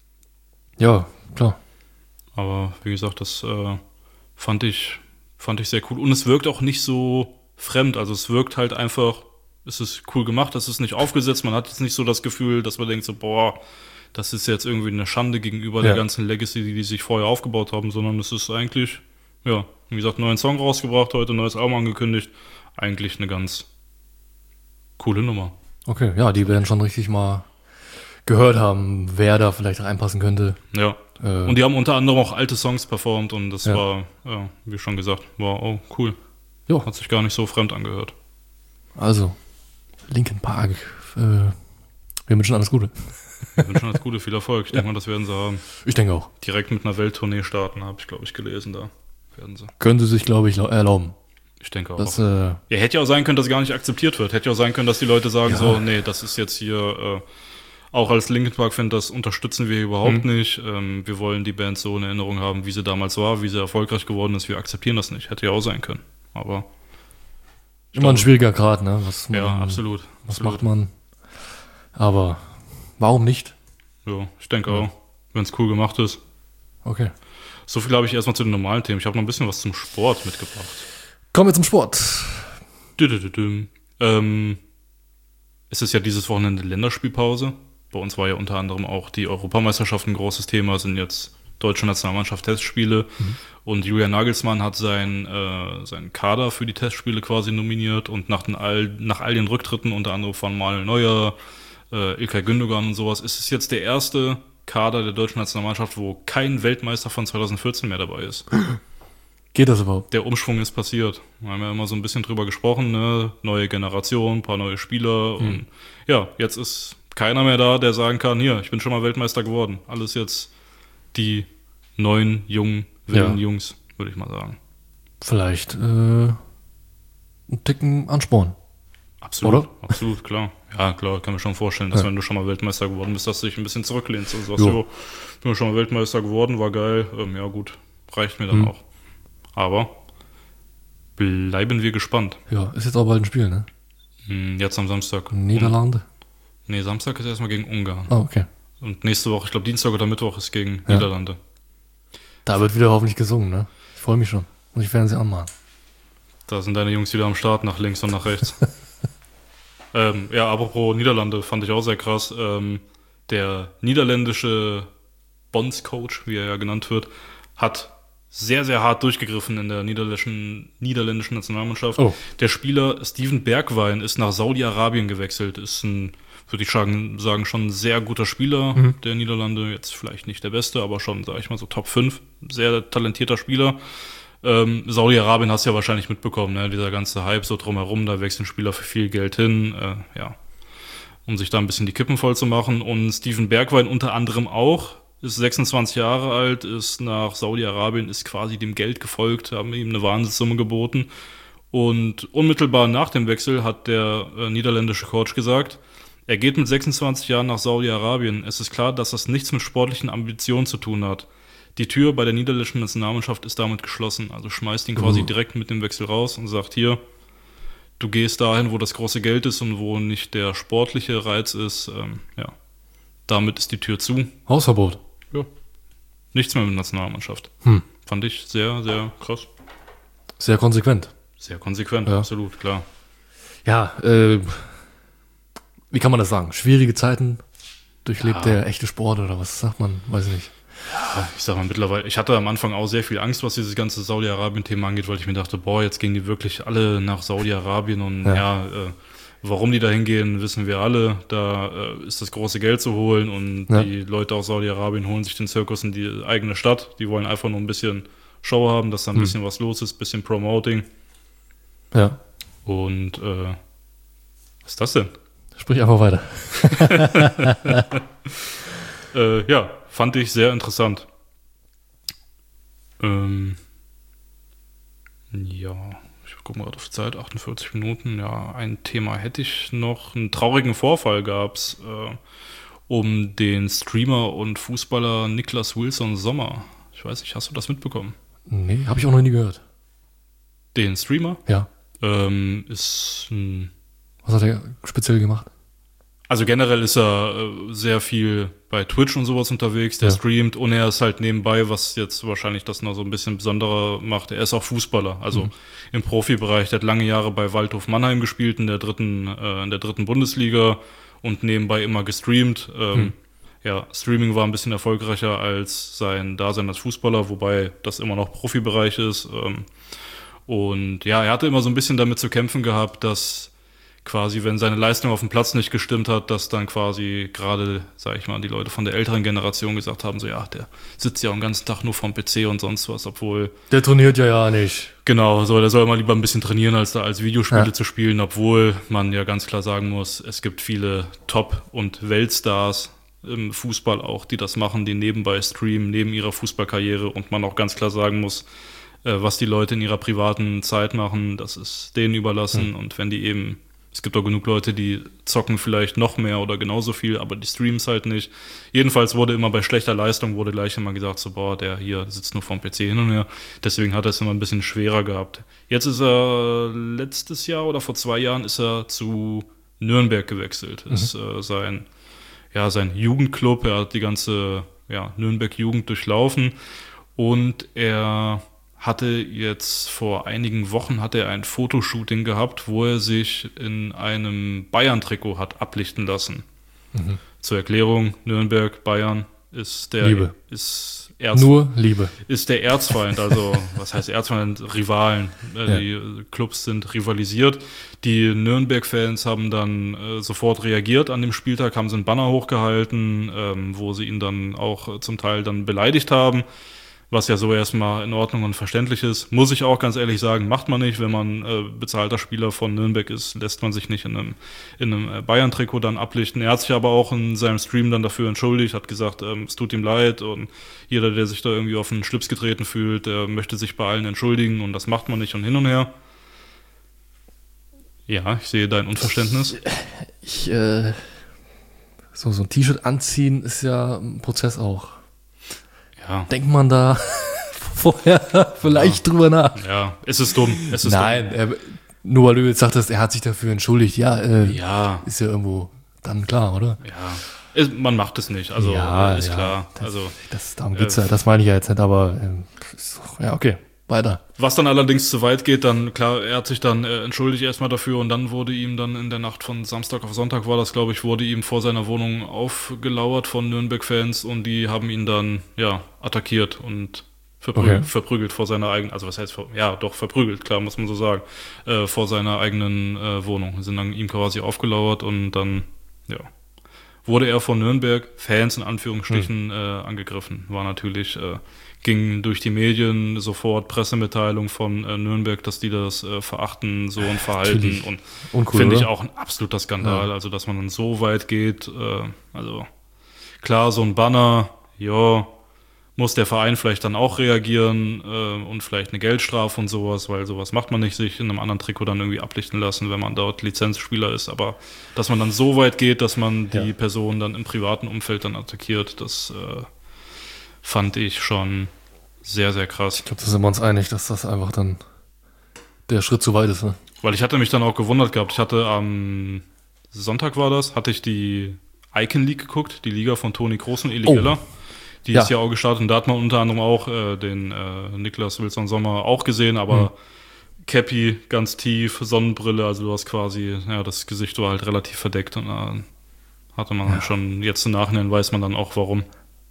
Ja, klar. Aber wie gesagt, das äh, fand ich, fand ich sehr cool. Und es wirkt auch nicht so fremd. Also es wirkt halt einfach, es ist cool gemacht, es ist nicht aufgesetzt. Man hat jetzt nicht so das Gefühl, dass man denkt so, boah, das ist jetzt irgendwie eine Schande gegenüber Ja. der ganzen Legacy, die die sich vorher aufgebaut haben, sondern es ist eigentlich, ja, wie gesagt, neuen Song rausgebracht, heute neues Album angekündigt. Eigentlich eine ganz coole Nummer. Okay, ja, die werden schon richtig mal gehört haben, wer da vielleicht reinpassen könnte. Ja. Äh, Und die haben unter anderem auch alte Songs performt und das Ja. war, ja, wie schon gesagt, war oh cool. Jo. Hat sich gar nicht so fremd angehört. Also, Linkin Park, äh, wir wünschen alles Gute. Ich wünsche alles Gute, viel Erfolg. Ich denke mal, das werden sie haben. Ich denke auch. Direkt mit einer Welttournee starten, habe ich, glaube ich, gelesen. Da werden sie. Können sie sich, glaube ich, lau- erlauben. Ich denke auch. Das, äh, Ja, hätte ja auch sein können, dass es gar nicht akzeptiert wird. Hätte ja auch sein können, dass die Leute sagen Ja. so, nee, das ist jetzt hier, äh, auch als Linkin Park-Fan, das unterstützen wir überhaupt Mhm. nicht. Ähm, wir wollen die Band so in Erinnerung haben, wie sie damals war, wie sie erfolgreich geworden ist. Wir akzeptieren das nicht. Hätte ja auch sein können. Aber immer ein glaube- schwieriger Grad, ne? Was, ja, man- absolut. Was absolut. macht man? Aber warum nicht? Ja, ich denke Ja. auch, wenn es cool gemacht ist. Okay. So viel habe ich erstmal zu den normalen Themen. Ich habe noch ein bisschen was zum Sport mitgebracht. Kommen wir zum Sport. Düdüdüdüm. Ähm, es ist ja dieses Wochenende Länderspielpause. Bei uns war ja unter anderem auch die Europameisterschaft ein großes Thema, es sind jetzt deutsche Nationalmannschaft Testspiele und Julian Nagelsmann hat seinen äh, seinen Kader für die Testspiele quasi nominiert und nach, den all, nach all den Rücktritten, unter anderem von Manuel Neuer, äh, Ilkay Gündogan und sowas, ist es jetzt der erste Kader der deutschen Nationalmannschaft, wo kein Weltmeister von zwanzig vierzehn mehr dabei ist. Geht das überhaupt? Der Umschwung ist passiert. Wir haben ja immer so ein bisschen drüber gesprochen, ne? Neue Generation, ein paar neue Spieler und ja, jetzt ist keiner mehr da, der sagen kann, hier, ich bin schon mal Weltmeister geworden. Alles jetzt die neuen, jungen, wilden Ja. Jungs, würde ich mal sagen. Vielleicht äh, ein Ticken Ansporn. Absolut, Oder? absolut, klar. Ja, klar, kann mir schon vorstellen, dass Ja. wenn du schon mal Weltmeister geworden bist, dass du dich ein bisschen zurücklehnst. Also sagst, Jo. jo, bin schon mal Weltmeister geworden, war geil. Ähm, ja gut, reicht mir dann Mhm. auch. Aber bleiben wir gespannt. Ja, ist jetzt auch bald ein Spiel, ne? Hm, Jetzt am Samstag. Niederlande. Nee, Samstag ist erstmal gegen Ungarn. Ah, okay. Und nächste Woche, ich glaube Dienstag oder Mittwoch ist gegen Ja. Niederlande. Da wird wieder hoffentlich gesungen, ne? Ich freue mich schon. Muss ich Fernsehen anmachen. Da sind deine Jungs wieder am Start, nach links und nach rechts. ähm, ja, apropos Niederlande, fand ich auch sehr krass. Ähm, der niederländische Bondscoach, wie er ja genannt wird, hat sehr, sehr hart durchgegriffen in der niederländischen, niederländischen Nationalmannschaft. Oh. Der Spieler Steven Bergwijn ist nach Saudi-Arabien gewechselt. Ist ein, würde ich sagen, sagen, schon ein sehr guter Spieler der Niederlande. Jetzt vielleicht nicht der Beste, aber schon, sage ich mal, so Top fünf. Sehr talentierter Spieler. Ähm, Saudi-Arabien hast du ja wahrscheinlich mitbekommen, ne? Dieser ganze Hype so drumherum, da wechseln Spieler für viel Geld hin, äh, ja, um sich da ein bisschen die Kippen voll zu machen. Und Steven Bergwijn unter anderem auch, ist sechsundzwanzig Jahre alt, ist nach Saudi-Arabien, ist quasi dem Geld gefolgt, haben ihm eine Wahnsinnssumme geboten. Und unmittelbar nach dem Wechsel hat der äh, niederländische Coach gesagt, er geht mit sechsundzwanzig Jahren nach Saudi-Arabien. Es ist klar, dass das nichts mit sportlichen Ambitionen zu tun hat. Die Tür bei der niederländischen Nationalmannschaft ist damit geschlossen. Also schmeißt ihn quasi Uh. direkt mit dem Wechsel raus und sagt, hier, du gehst dahin, wo das große Geld ist und wo nicht der sportliche Reiz ist. Ähm, ja, damit ist die Tür zu. Hausverbot. Ja. Nichts mehr mit der Nationalmannschaft. Hm. Fand ich sehr, sehr krass. Sehr konsequent. Sehr konsequent, Ja. absolut, klar. Ja, äh, wie kann man das sagen? Schwierige Zeiten durchlebt Ja. der echte Sport oder was sagt man? Weiß ich nicht. Ich sag mal mittlerweile, ich hatte am Anfang auch sehr viel Angst, was dieses ganze Saudi-Arabien-Thema angeht, weil ich mir dachte, boah, jetzt gehen die wirklich alle nach Saudi-Arabien und Ja. ja, äh, warum die da hingehen, wissen wir alle. Da äh, ist das große Geld zu holen und Ja. die Leute aus Saudi-Arabien holen sich den Zirkus in die eigene Stadt. Die wollen einfach nur ein bisschen Show haben, dass da ein Hm. bisschen was los ist, bisschen Promoting. Ja, Und äh, was ist das denn? sprich einfach weiter. Äh, ja, fand ich sehr interessant. Ähm, ja, ich gucke mal gerade auf die Zeit, achtundvierzig Minuten. Ja, ein Thema hätte ich noch. Einen traurigen Vorfall gab es äh, um den Streamer und Fußballer Niklas Wilson Sommer. Ich weiß nicht, hast du das mitbekommen? Nee, habe ich auch noch nie gehört. Den Streamer Ja. ähm, ist ein Was hat er speziell gemacht? Also generell ist er äh, sehr viel bei Twitch und sowas unterwegs, der Ja. streamt und er ist halt nebenbei, was jetzt wahrscheinlich das noch so ein bisschen besonderer macht, er ist auch Fußballer, also Mhm. im Profibereich, der hat lange Jahre bei Waldhof Mannheim gespielt, in der dritten, äh, in der dritten Bundesliga und nebenbei immer gestreamt. Ähm, Mhm. Ja, Streaming war ein bisschen erfolgreicher als sein Dasein als Fußballer, wobei das immer noch Profibereich ist. Ähm, und ja, er hatte immer so ein bisschen damit zu kämpfen gehabt, dass quasi, wenn seine Leistung auf dem Platz nicht gestimmt hat, dass dann quasi gerade, sag ich mal, die Leute von der älteren Generation gesagt haben, so ja, der sitzt ja den ganzen Tag nur vorm P C und sonst was, obwohl, Der trainiert ja ja nicht. genau, so, der soll mal lieber ein bisschen trainieren, als da als Videospiele Ja. zu spielen, obwohl man ja ganz klar sagen muss, es gibt viele Top- und Weltstars im Fußball auch, die das machen, die nebenbei streamen, neben ihrer Fußballkarriere und man auch ganz klar sagen muss, äh, was die Leute in ihrer privaten Zeit machen, das ist denen überlassen und wenn die eben es gibt auch genug Leute, die zocken vielleicht noch mehr oder genauso viel, aber die streams halt nicht. Jedenfalls wurde immer bei schlechter Leistung, wurde gleich immer gesagt, so boah, der hier sitzt nur vorm P C hin und her. Deswegen hat er es immer ein bisschen schwerer gehabt. Jetzt ist er, letztes Jahr oder vor zwei Jahren ist er zu Nürnberg gewechselt. Mhm. Ist äh, sein, ja, sein Jugendclub, er hat die ganze ja, Nürnberg-Jugend durchlaufen und er hatte jetzt vor einigen Wochen hat er ein Fotoshooting gehabt, wo er sich in einem Bayern-Trikot hat ablichten lassen. Mhm. Zur Erklärung, Nürnberg, Bayern ist der Liebe. ist Erz, Nur Liebe. ist der Erzfeind, also was heißt Erzfeind? Rivalen. Äh, Ja. Die Clubs sind rivalisiert. Die Nürnberg-Fans haben dann äh, sofort reagiert an dem Spieltag, haben sie einen Banner hochgehalten, ähm, wo sie ihn dann auch äh, zum Teil dann beleidigt haben. Was ja so erstmal in Ordnung und verständlich ist. Muss ich auch ganz ehrlich sagen, macht man nicht. Wenn man äh, bezahlter Spieler von Nürnberg ist, lässt man sich nicht in einem, in einem Bayern-Trikot dann ablichten. Er hat sich aber auch in seinem Stream dann dafür entschuldigt, hat gesagt, ähm, es tut ihm leid und jeder, der sich da irgendwie auf den Schlips getreten fühlt, der möchte sich bei allen entschuldigen und das macht man nicht und hin und her. Ja, ich sehe dein Unverständnis. Ich, äh, so, so ein T-Shirt anziehen ist ja ein Prozess auch. Ja, Denkt man da vorher vielleicht drüber nach? ja, es ist dumm. Es ist Nein, er, nur weil du jetzt sagtest, er hat sich dafür entschuldigt. Ja, äh, dumm. Ja, ist ja irgendwo dann klar, oder? ja. Es, man macht es nicht, also Ja, ist ja, klar. Das, Also das, darum geht's äh, ja, das meine ich ja jetzt nicht, aber ähm, ist doch- ja, okay, weiter. was dann allerdings zu weit geht, dann klar, er hat sich dann äh, entschuldigt erstmal dafür und dann wurde ihm dann in der Nacht von Samstag auf Sonntag war das, glaube ich, wurde ihm vor seiner Wohnung aufgelauert von Nürnberg-Fans und die haben ihn dann, ja, attackiert und verprügelt, Okay. verprügelt vor seiner eigenen, also was heißt, ver- ja, doch, verprügelt, klar, muss man so sagen, äh, vor seiner eigenen äh, Wohnung. Sind dann ihm quasi aufgelauert und dann, ja, wurde er von Nürnberg-Fans in Anführungsstrichen äh, angegriffen. War natürlich, äh, ging durch die Medien sofort Pressemitteilung von äh, Nürnberg, dass die das äh, verachten, so und verhalten. Natürlich. Und Uncool, finde ich oder? auch ein absoluter Skandal. Also, dass man dann so weit geht. Äh, also, klar, so ein Banner, ja, muss der Verein vielleicht dann auch reagieren äh, und vielleicht eine Geldstrafe und sowas, weil sowas macht man nicht, sich in einem anderen Trikot dann irgendwie ablichten lassen, wenn man dort Lizenzspieler ist. Aber dass man dann so weit geht, dass man die Ja. Person dann im privaten Umfeld dann attackiert, das äh, fand ich schon sehr, sehr krass. Ich glaube, da sind wir uns einig, dass das einfach dann der Schritt zu weit ist. Ne? Weil ich hatte mich dann auch gewundert gehabt. Ich hatte am Sonntag war das, hatte ich die Icon League geguckt, die Liga von Toni Kroos und Eli Oh. Geller. Die Ja. ist ja auch gestartet und da hat man unter anderem auch äh, den äh, Niklas Wilson Sommer auch gesehen, aber Cappy ganz tief, Sonnenbrille, also du hast quasi, ja, das Gesicht war halt relativ verdeckt und da hatte man dann schon, jetzt im Nachhinein weiß man dann auch warum.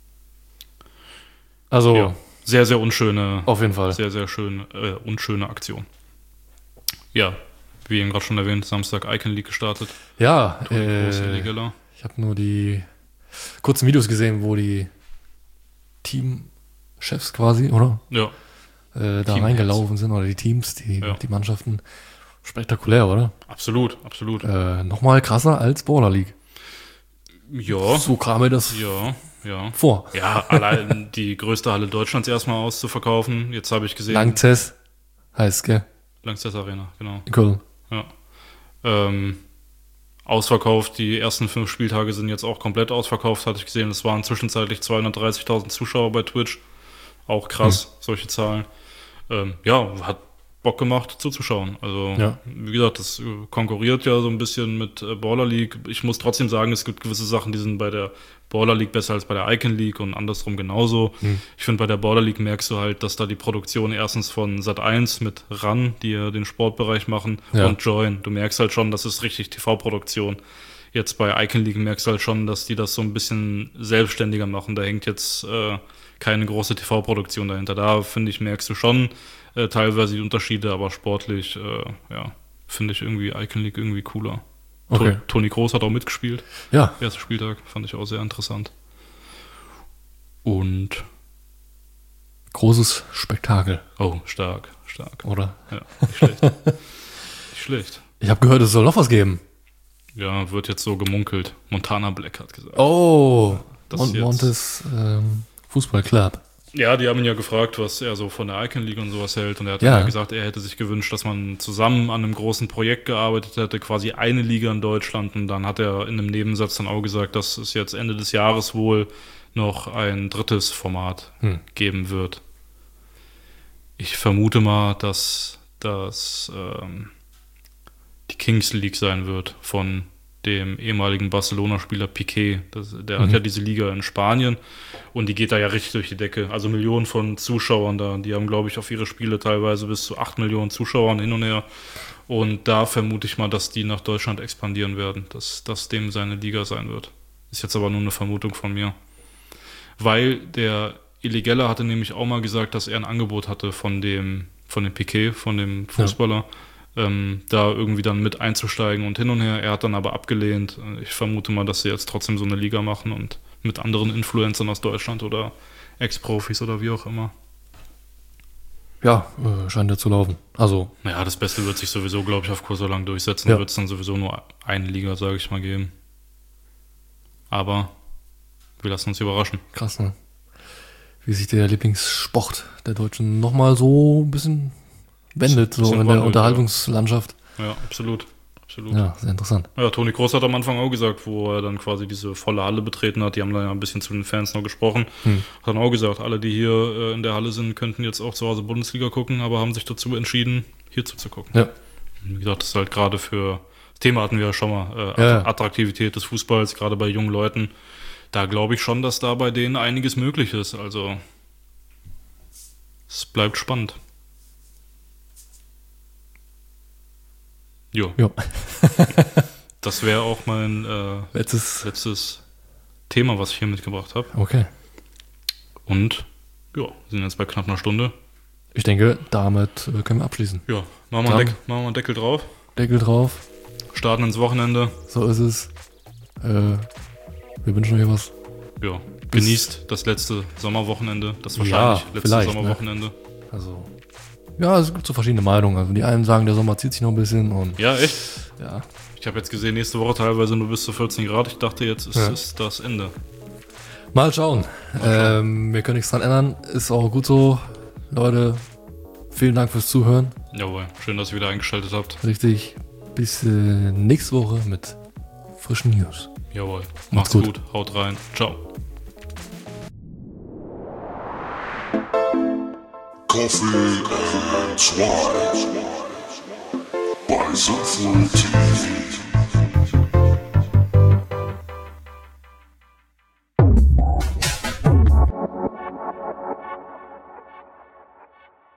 Also, Ja. Sehr, sehr unschöne, auf jeden Fall. sehr, sehr schön, äh, unschöne Aktion. Ja, wie eben gerade schon erwähnt, Samstag Icon League gestartet. Ja, Groß, Eli äh, Geller. ich habe nur die kurzen Videos gesehen, wo die Teamchefs quasi, oder? Ja, Äh, da Teamheads. reingelaufen sind, oder die Teams, die, Ja. die Mannschaften. Spektakulär, oder? absolut, absolut. Äh, Nochmal krasser als Border League. Ja, So kam mir das ja, ja. vor. Ja, allein die größte Halle Deutschlands erstmal auszuverkaufen. Jetzt habe ich gesehen. Langzess heißt, gell? Langzess Arena, genau. In Köln. Ja. Ähm, ausverkauft, die ersten fünf Spieltage sind jetzt auch komplett ausverkauft, hatte ich gesehen. Es waren zwischenzeitlich zweihundertdreißigtausend Zuschauer bei Twitch. Auch krass, solche Zahlen. Ähm, ja, hat Bock gemacht zuzuschauen. Also, Ja. wie gesagt, das äh, konkurriert ja so ein bisschen mit äh, Baller League. Ich muss trotzdem sagen, es gibt gewisse Sachen, die sind bei der Baller League besser als bei der Icon League und andersrum genauso. Ich finde, bei der Baller League merkst du halt, dass da die Produktion erstens von Sat eins mit RAN, die ja den Sportbereich machen, Ja. und Join. Du merkst halt schon, das ist richtig T V-Produktion. Jetzt bei Icon League merkst du halt schon, dass die das so ein bisschen selbstständiger machen. Da hängt jetzt äh, keine große T V-Produktion dahinter. Da, finde ich, merkst du schon äh, teilweise die Unterschiede, aber sportlich, äh, ja, finde ich irgendwie Icon League irgendwie cooler. Okay. To- Toni Kroos hat auch mitgespielt. Ja, Erster Spieltag, fand ich auch sehr interessant. Und, großes Spektakel, oh, stark, stark. oder? Ja, nicht schlecht. Nicht schlecht. Ich habe gehört, es soll noch was geben. Ja, wird jetzt so gemunkelt. Montana Black hat gesagt. Oh, Das Mon jetzt- Montes ähm, Fußballclub. Ja, die haben ihn ja gefragt, was er so von der Icon League und sowas hält. Und er hat Ja. dann ja gesagt, er hätte sich gewünscht, dass man zusammen an einem großen Projekt gearbeitet hätte, quasi eine Liga in Deutschland. Und dann hat er in einem Nebensatz dann auch gesagt, dass es jetzt Ende des Jahres wohl noch ein drittes Format Hm. geben wird. Ich vermute mal, dass das ähm, die Kings League sein wird von dem ehemaligen Barcelona-Spieler Piqué. Das, der hat ja diese Liga in Spanien und die geht da ja richtig durch die Decke. Also Millionen von Zuschauern da. Die haben, glaube ich, auf ihre Spiele teilweise bis zu acht Millionen Zuschauern hin und her. Und da vermute ich mal, dass die nach Deutschland expandieren werden, dass das dem seine Liga sein wird. Ist jetzt aber nur eine Vermutung von mir. Weil der Eli Geller hatte nämlich auch mal gesagt, dass er ein Angebot hatte von dem, von dem Piqué, von dem Fußballer, ähm, da irgendwie dann mit einzusteigen und hin und her. Er hat dann aber abgelehnt. Ich vermute mal, dass sie jetzt trotzdem so eine Liga machen und mit anderen Influencern aus Deutschland oder Ex-Profis oder wie auch immer. Ja, äh, scheint ja zu laufen. Also, Ja, das Beste wird sich sowieso, glaube ich, auf Kurs so lang durchsetzen. Ja. Da wird es dann sowieso nur eine Liga, sage ich mal, geben. Aber wir lassen uns überraschen. krass, ne? Wie sich der Lieblingssport der Deutschen nochmal so ein bisschen wendet, so Bisschen in der wandelt, Unterhaltungslandschaft. Ja, absolut. Absolut. Ja, sehr interessant. Ja, Toni Kroos hat am Anfang auch gesagt, wo er dann quasi diese volle Halle betreten hat, die haben dann ja ein bisschen zu den Fans noch gesprochen, Hm. hat dann auch gesagt, alle, die hier äh, in der Halle sind, könnten jetzt auch zu Hause Bundesliga gucken, aber haben sich dazu entschieden, hier zuzugucken. Ja. Wie gesagt, das ist halt gerade für, das Thema hatten wir ja schon mal, äh, Ja. Attraktivität des Fußballs, gerade bei jungen Leuten. Da glaube ich schon, dass da bei denen einiges möglich ist. Also, es bleibt spannend. Jo, Ja. das wäre auch mein äh, Letztes. letztes Thema, was ich hier mitgebracht habe. Okay. Und, ja, wir sind jetzt bei knapp einer Stunde. Ich denke, damit äh, können wir abschließen. Ja, machen wir, Dann- einen Deck, machen wir einen Deckel drauf, Deckel drauf. starten ins Wochenende. So ist es. Äh, wir wünschen euch was. Ja, Bis- genießt das letzte Sommerwochenende, das Ja, wahrscheinlich letzte vielleicht, ne? Sommerwochenende. Also. Ja, es gibt so verschiedene Meinungen. Also die einen sagen, der Sommer zieht sich noch ein bisschen und Ja, echt? ja. Ich habe jetzt gesehen, nächste Woche teilweise nur bis zu vierzehn Grad. Ich dachte, jetzt ist, Ja. ist das Ende. Mal schauen. Ähm, wir können nichts dran ändern. Ist auch gut so. Leute, vielen Dank fürs Zuhören. Jawohl, schön, dass ihr wieder eingeschaltet habt. Richtig. Bis äh, nächste Woche mit frischen News. Jawohl, Macht's macht's gut. gut. Haut rein. Ciao. Coffee and Swine by Central T V.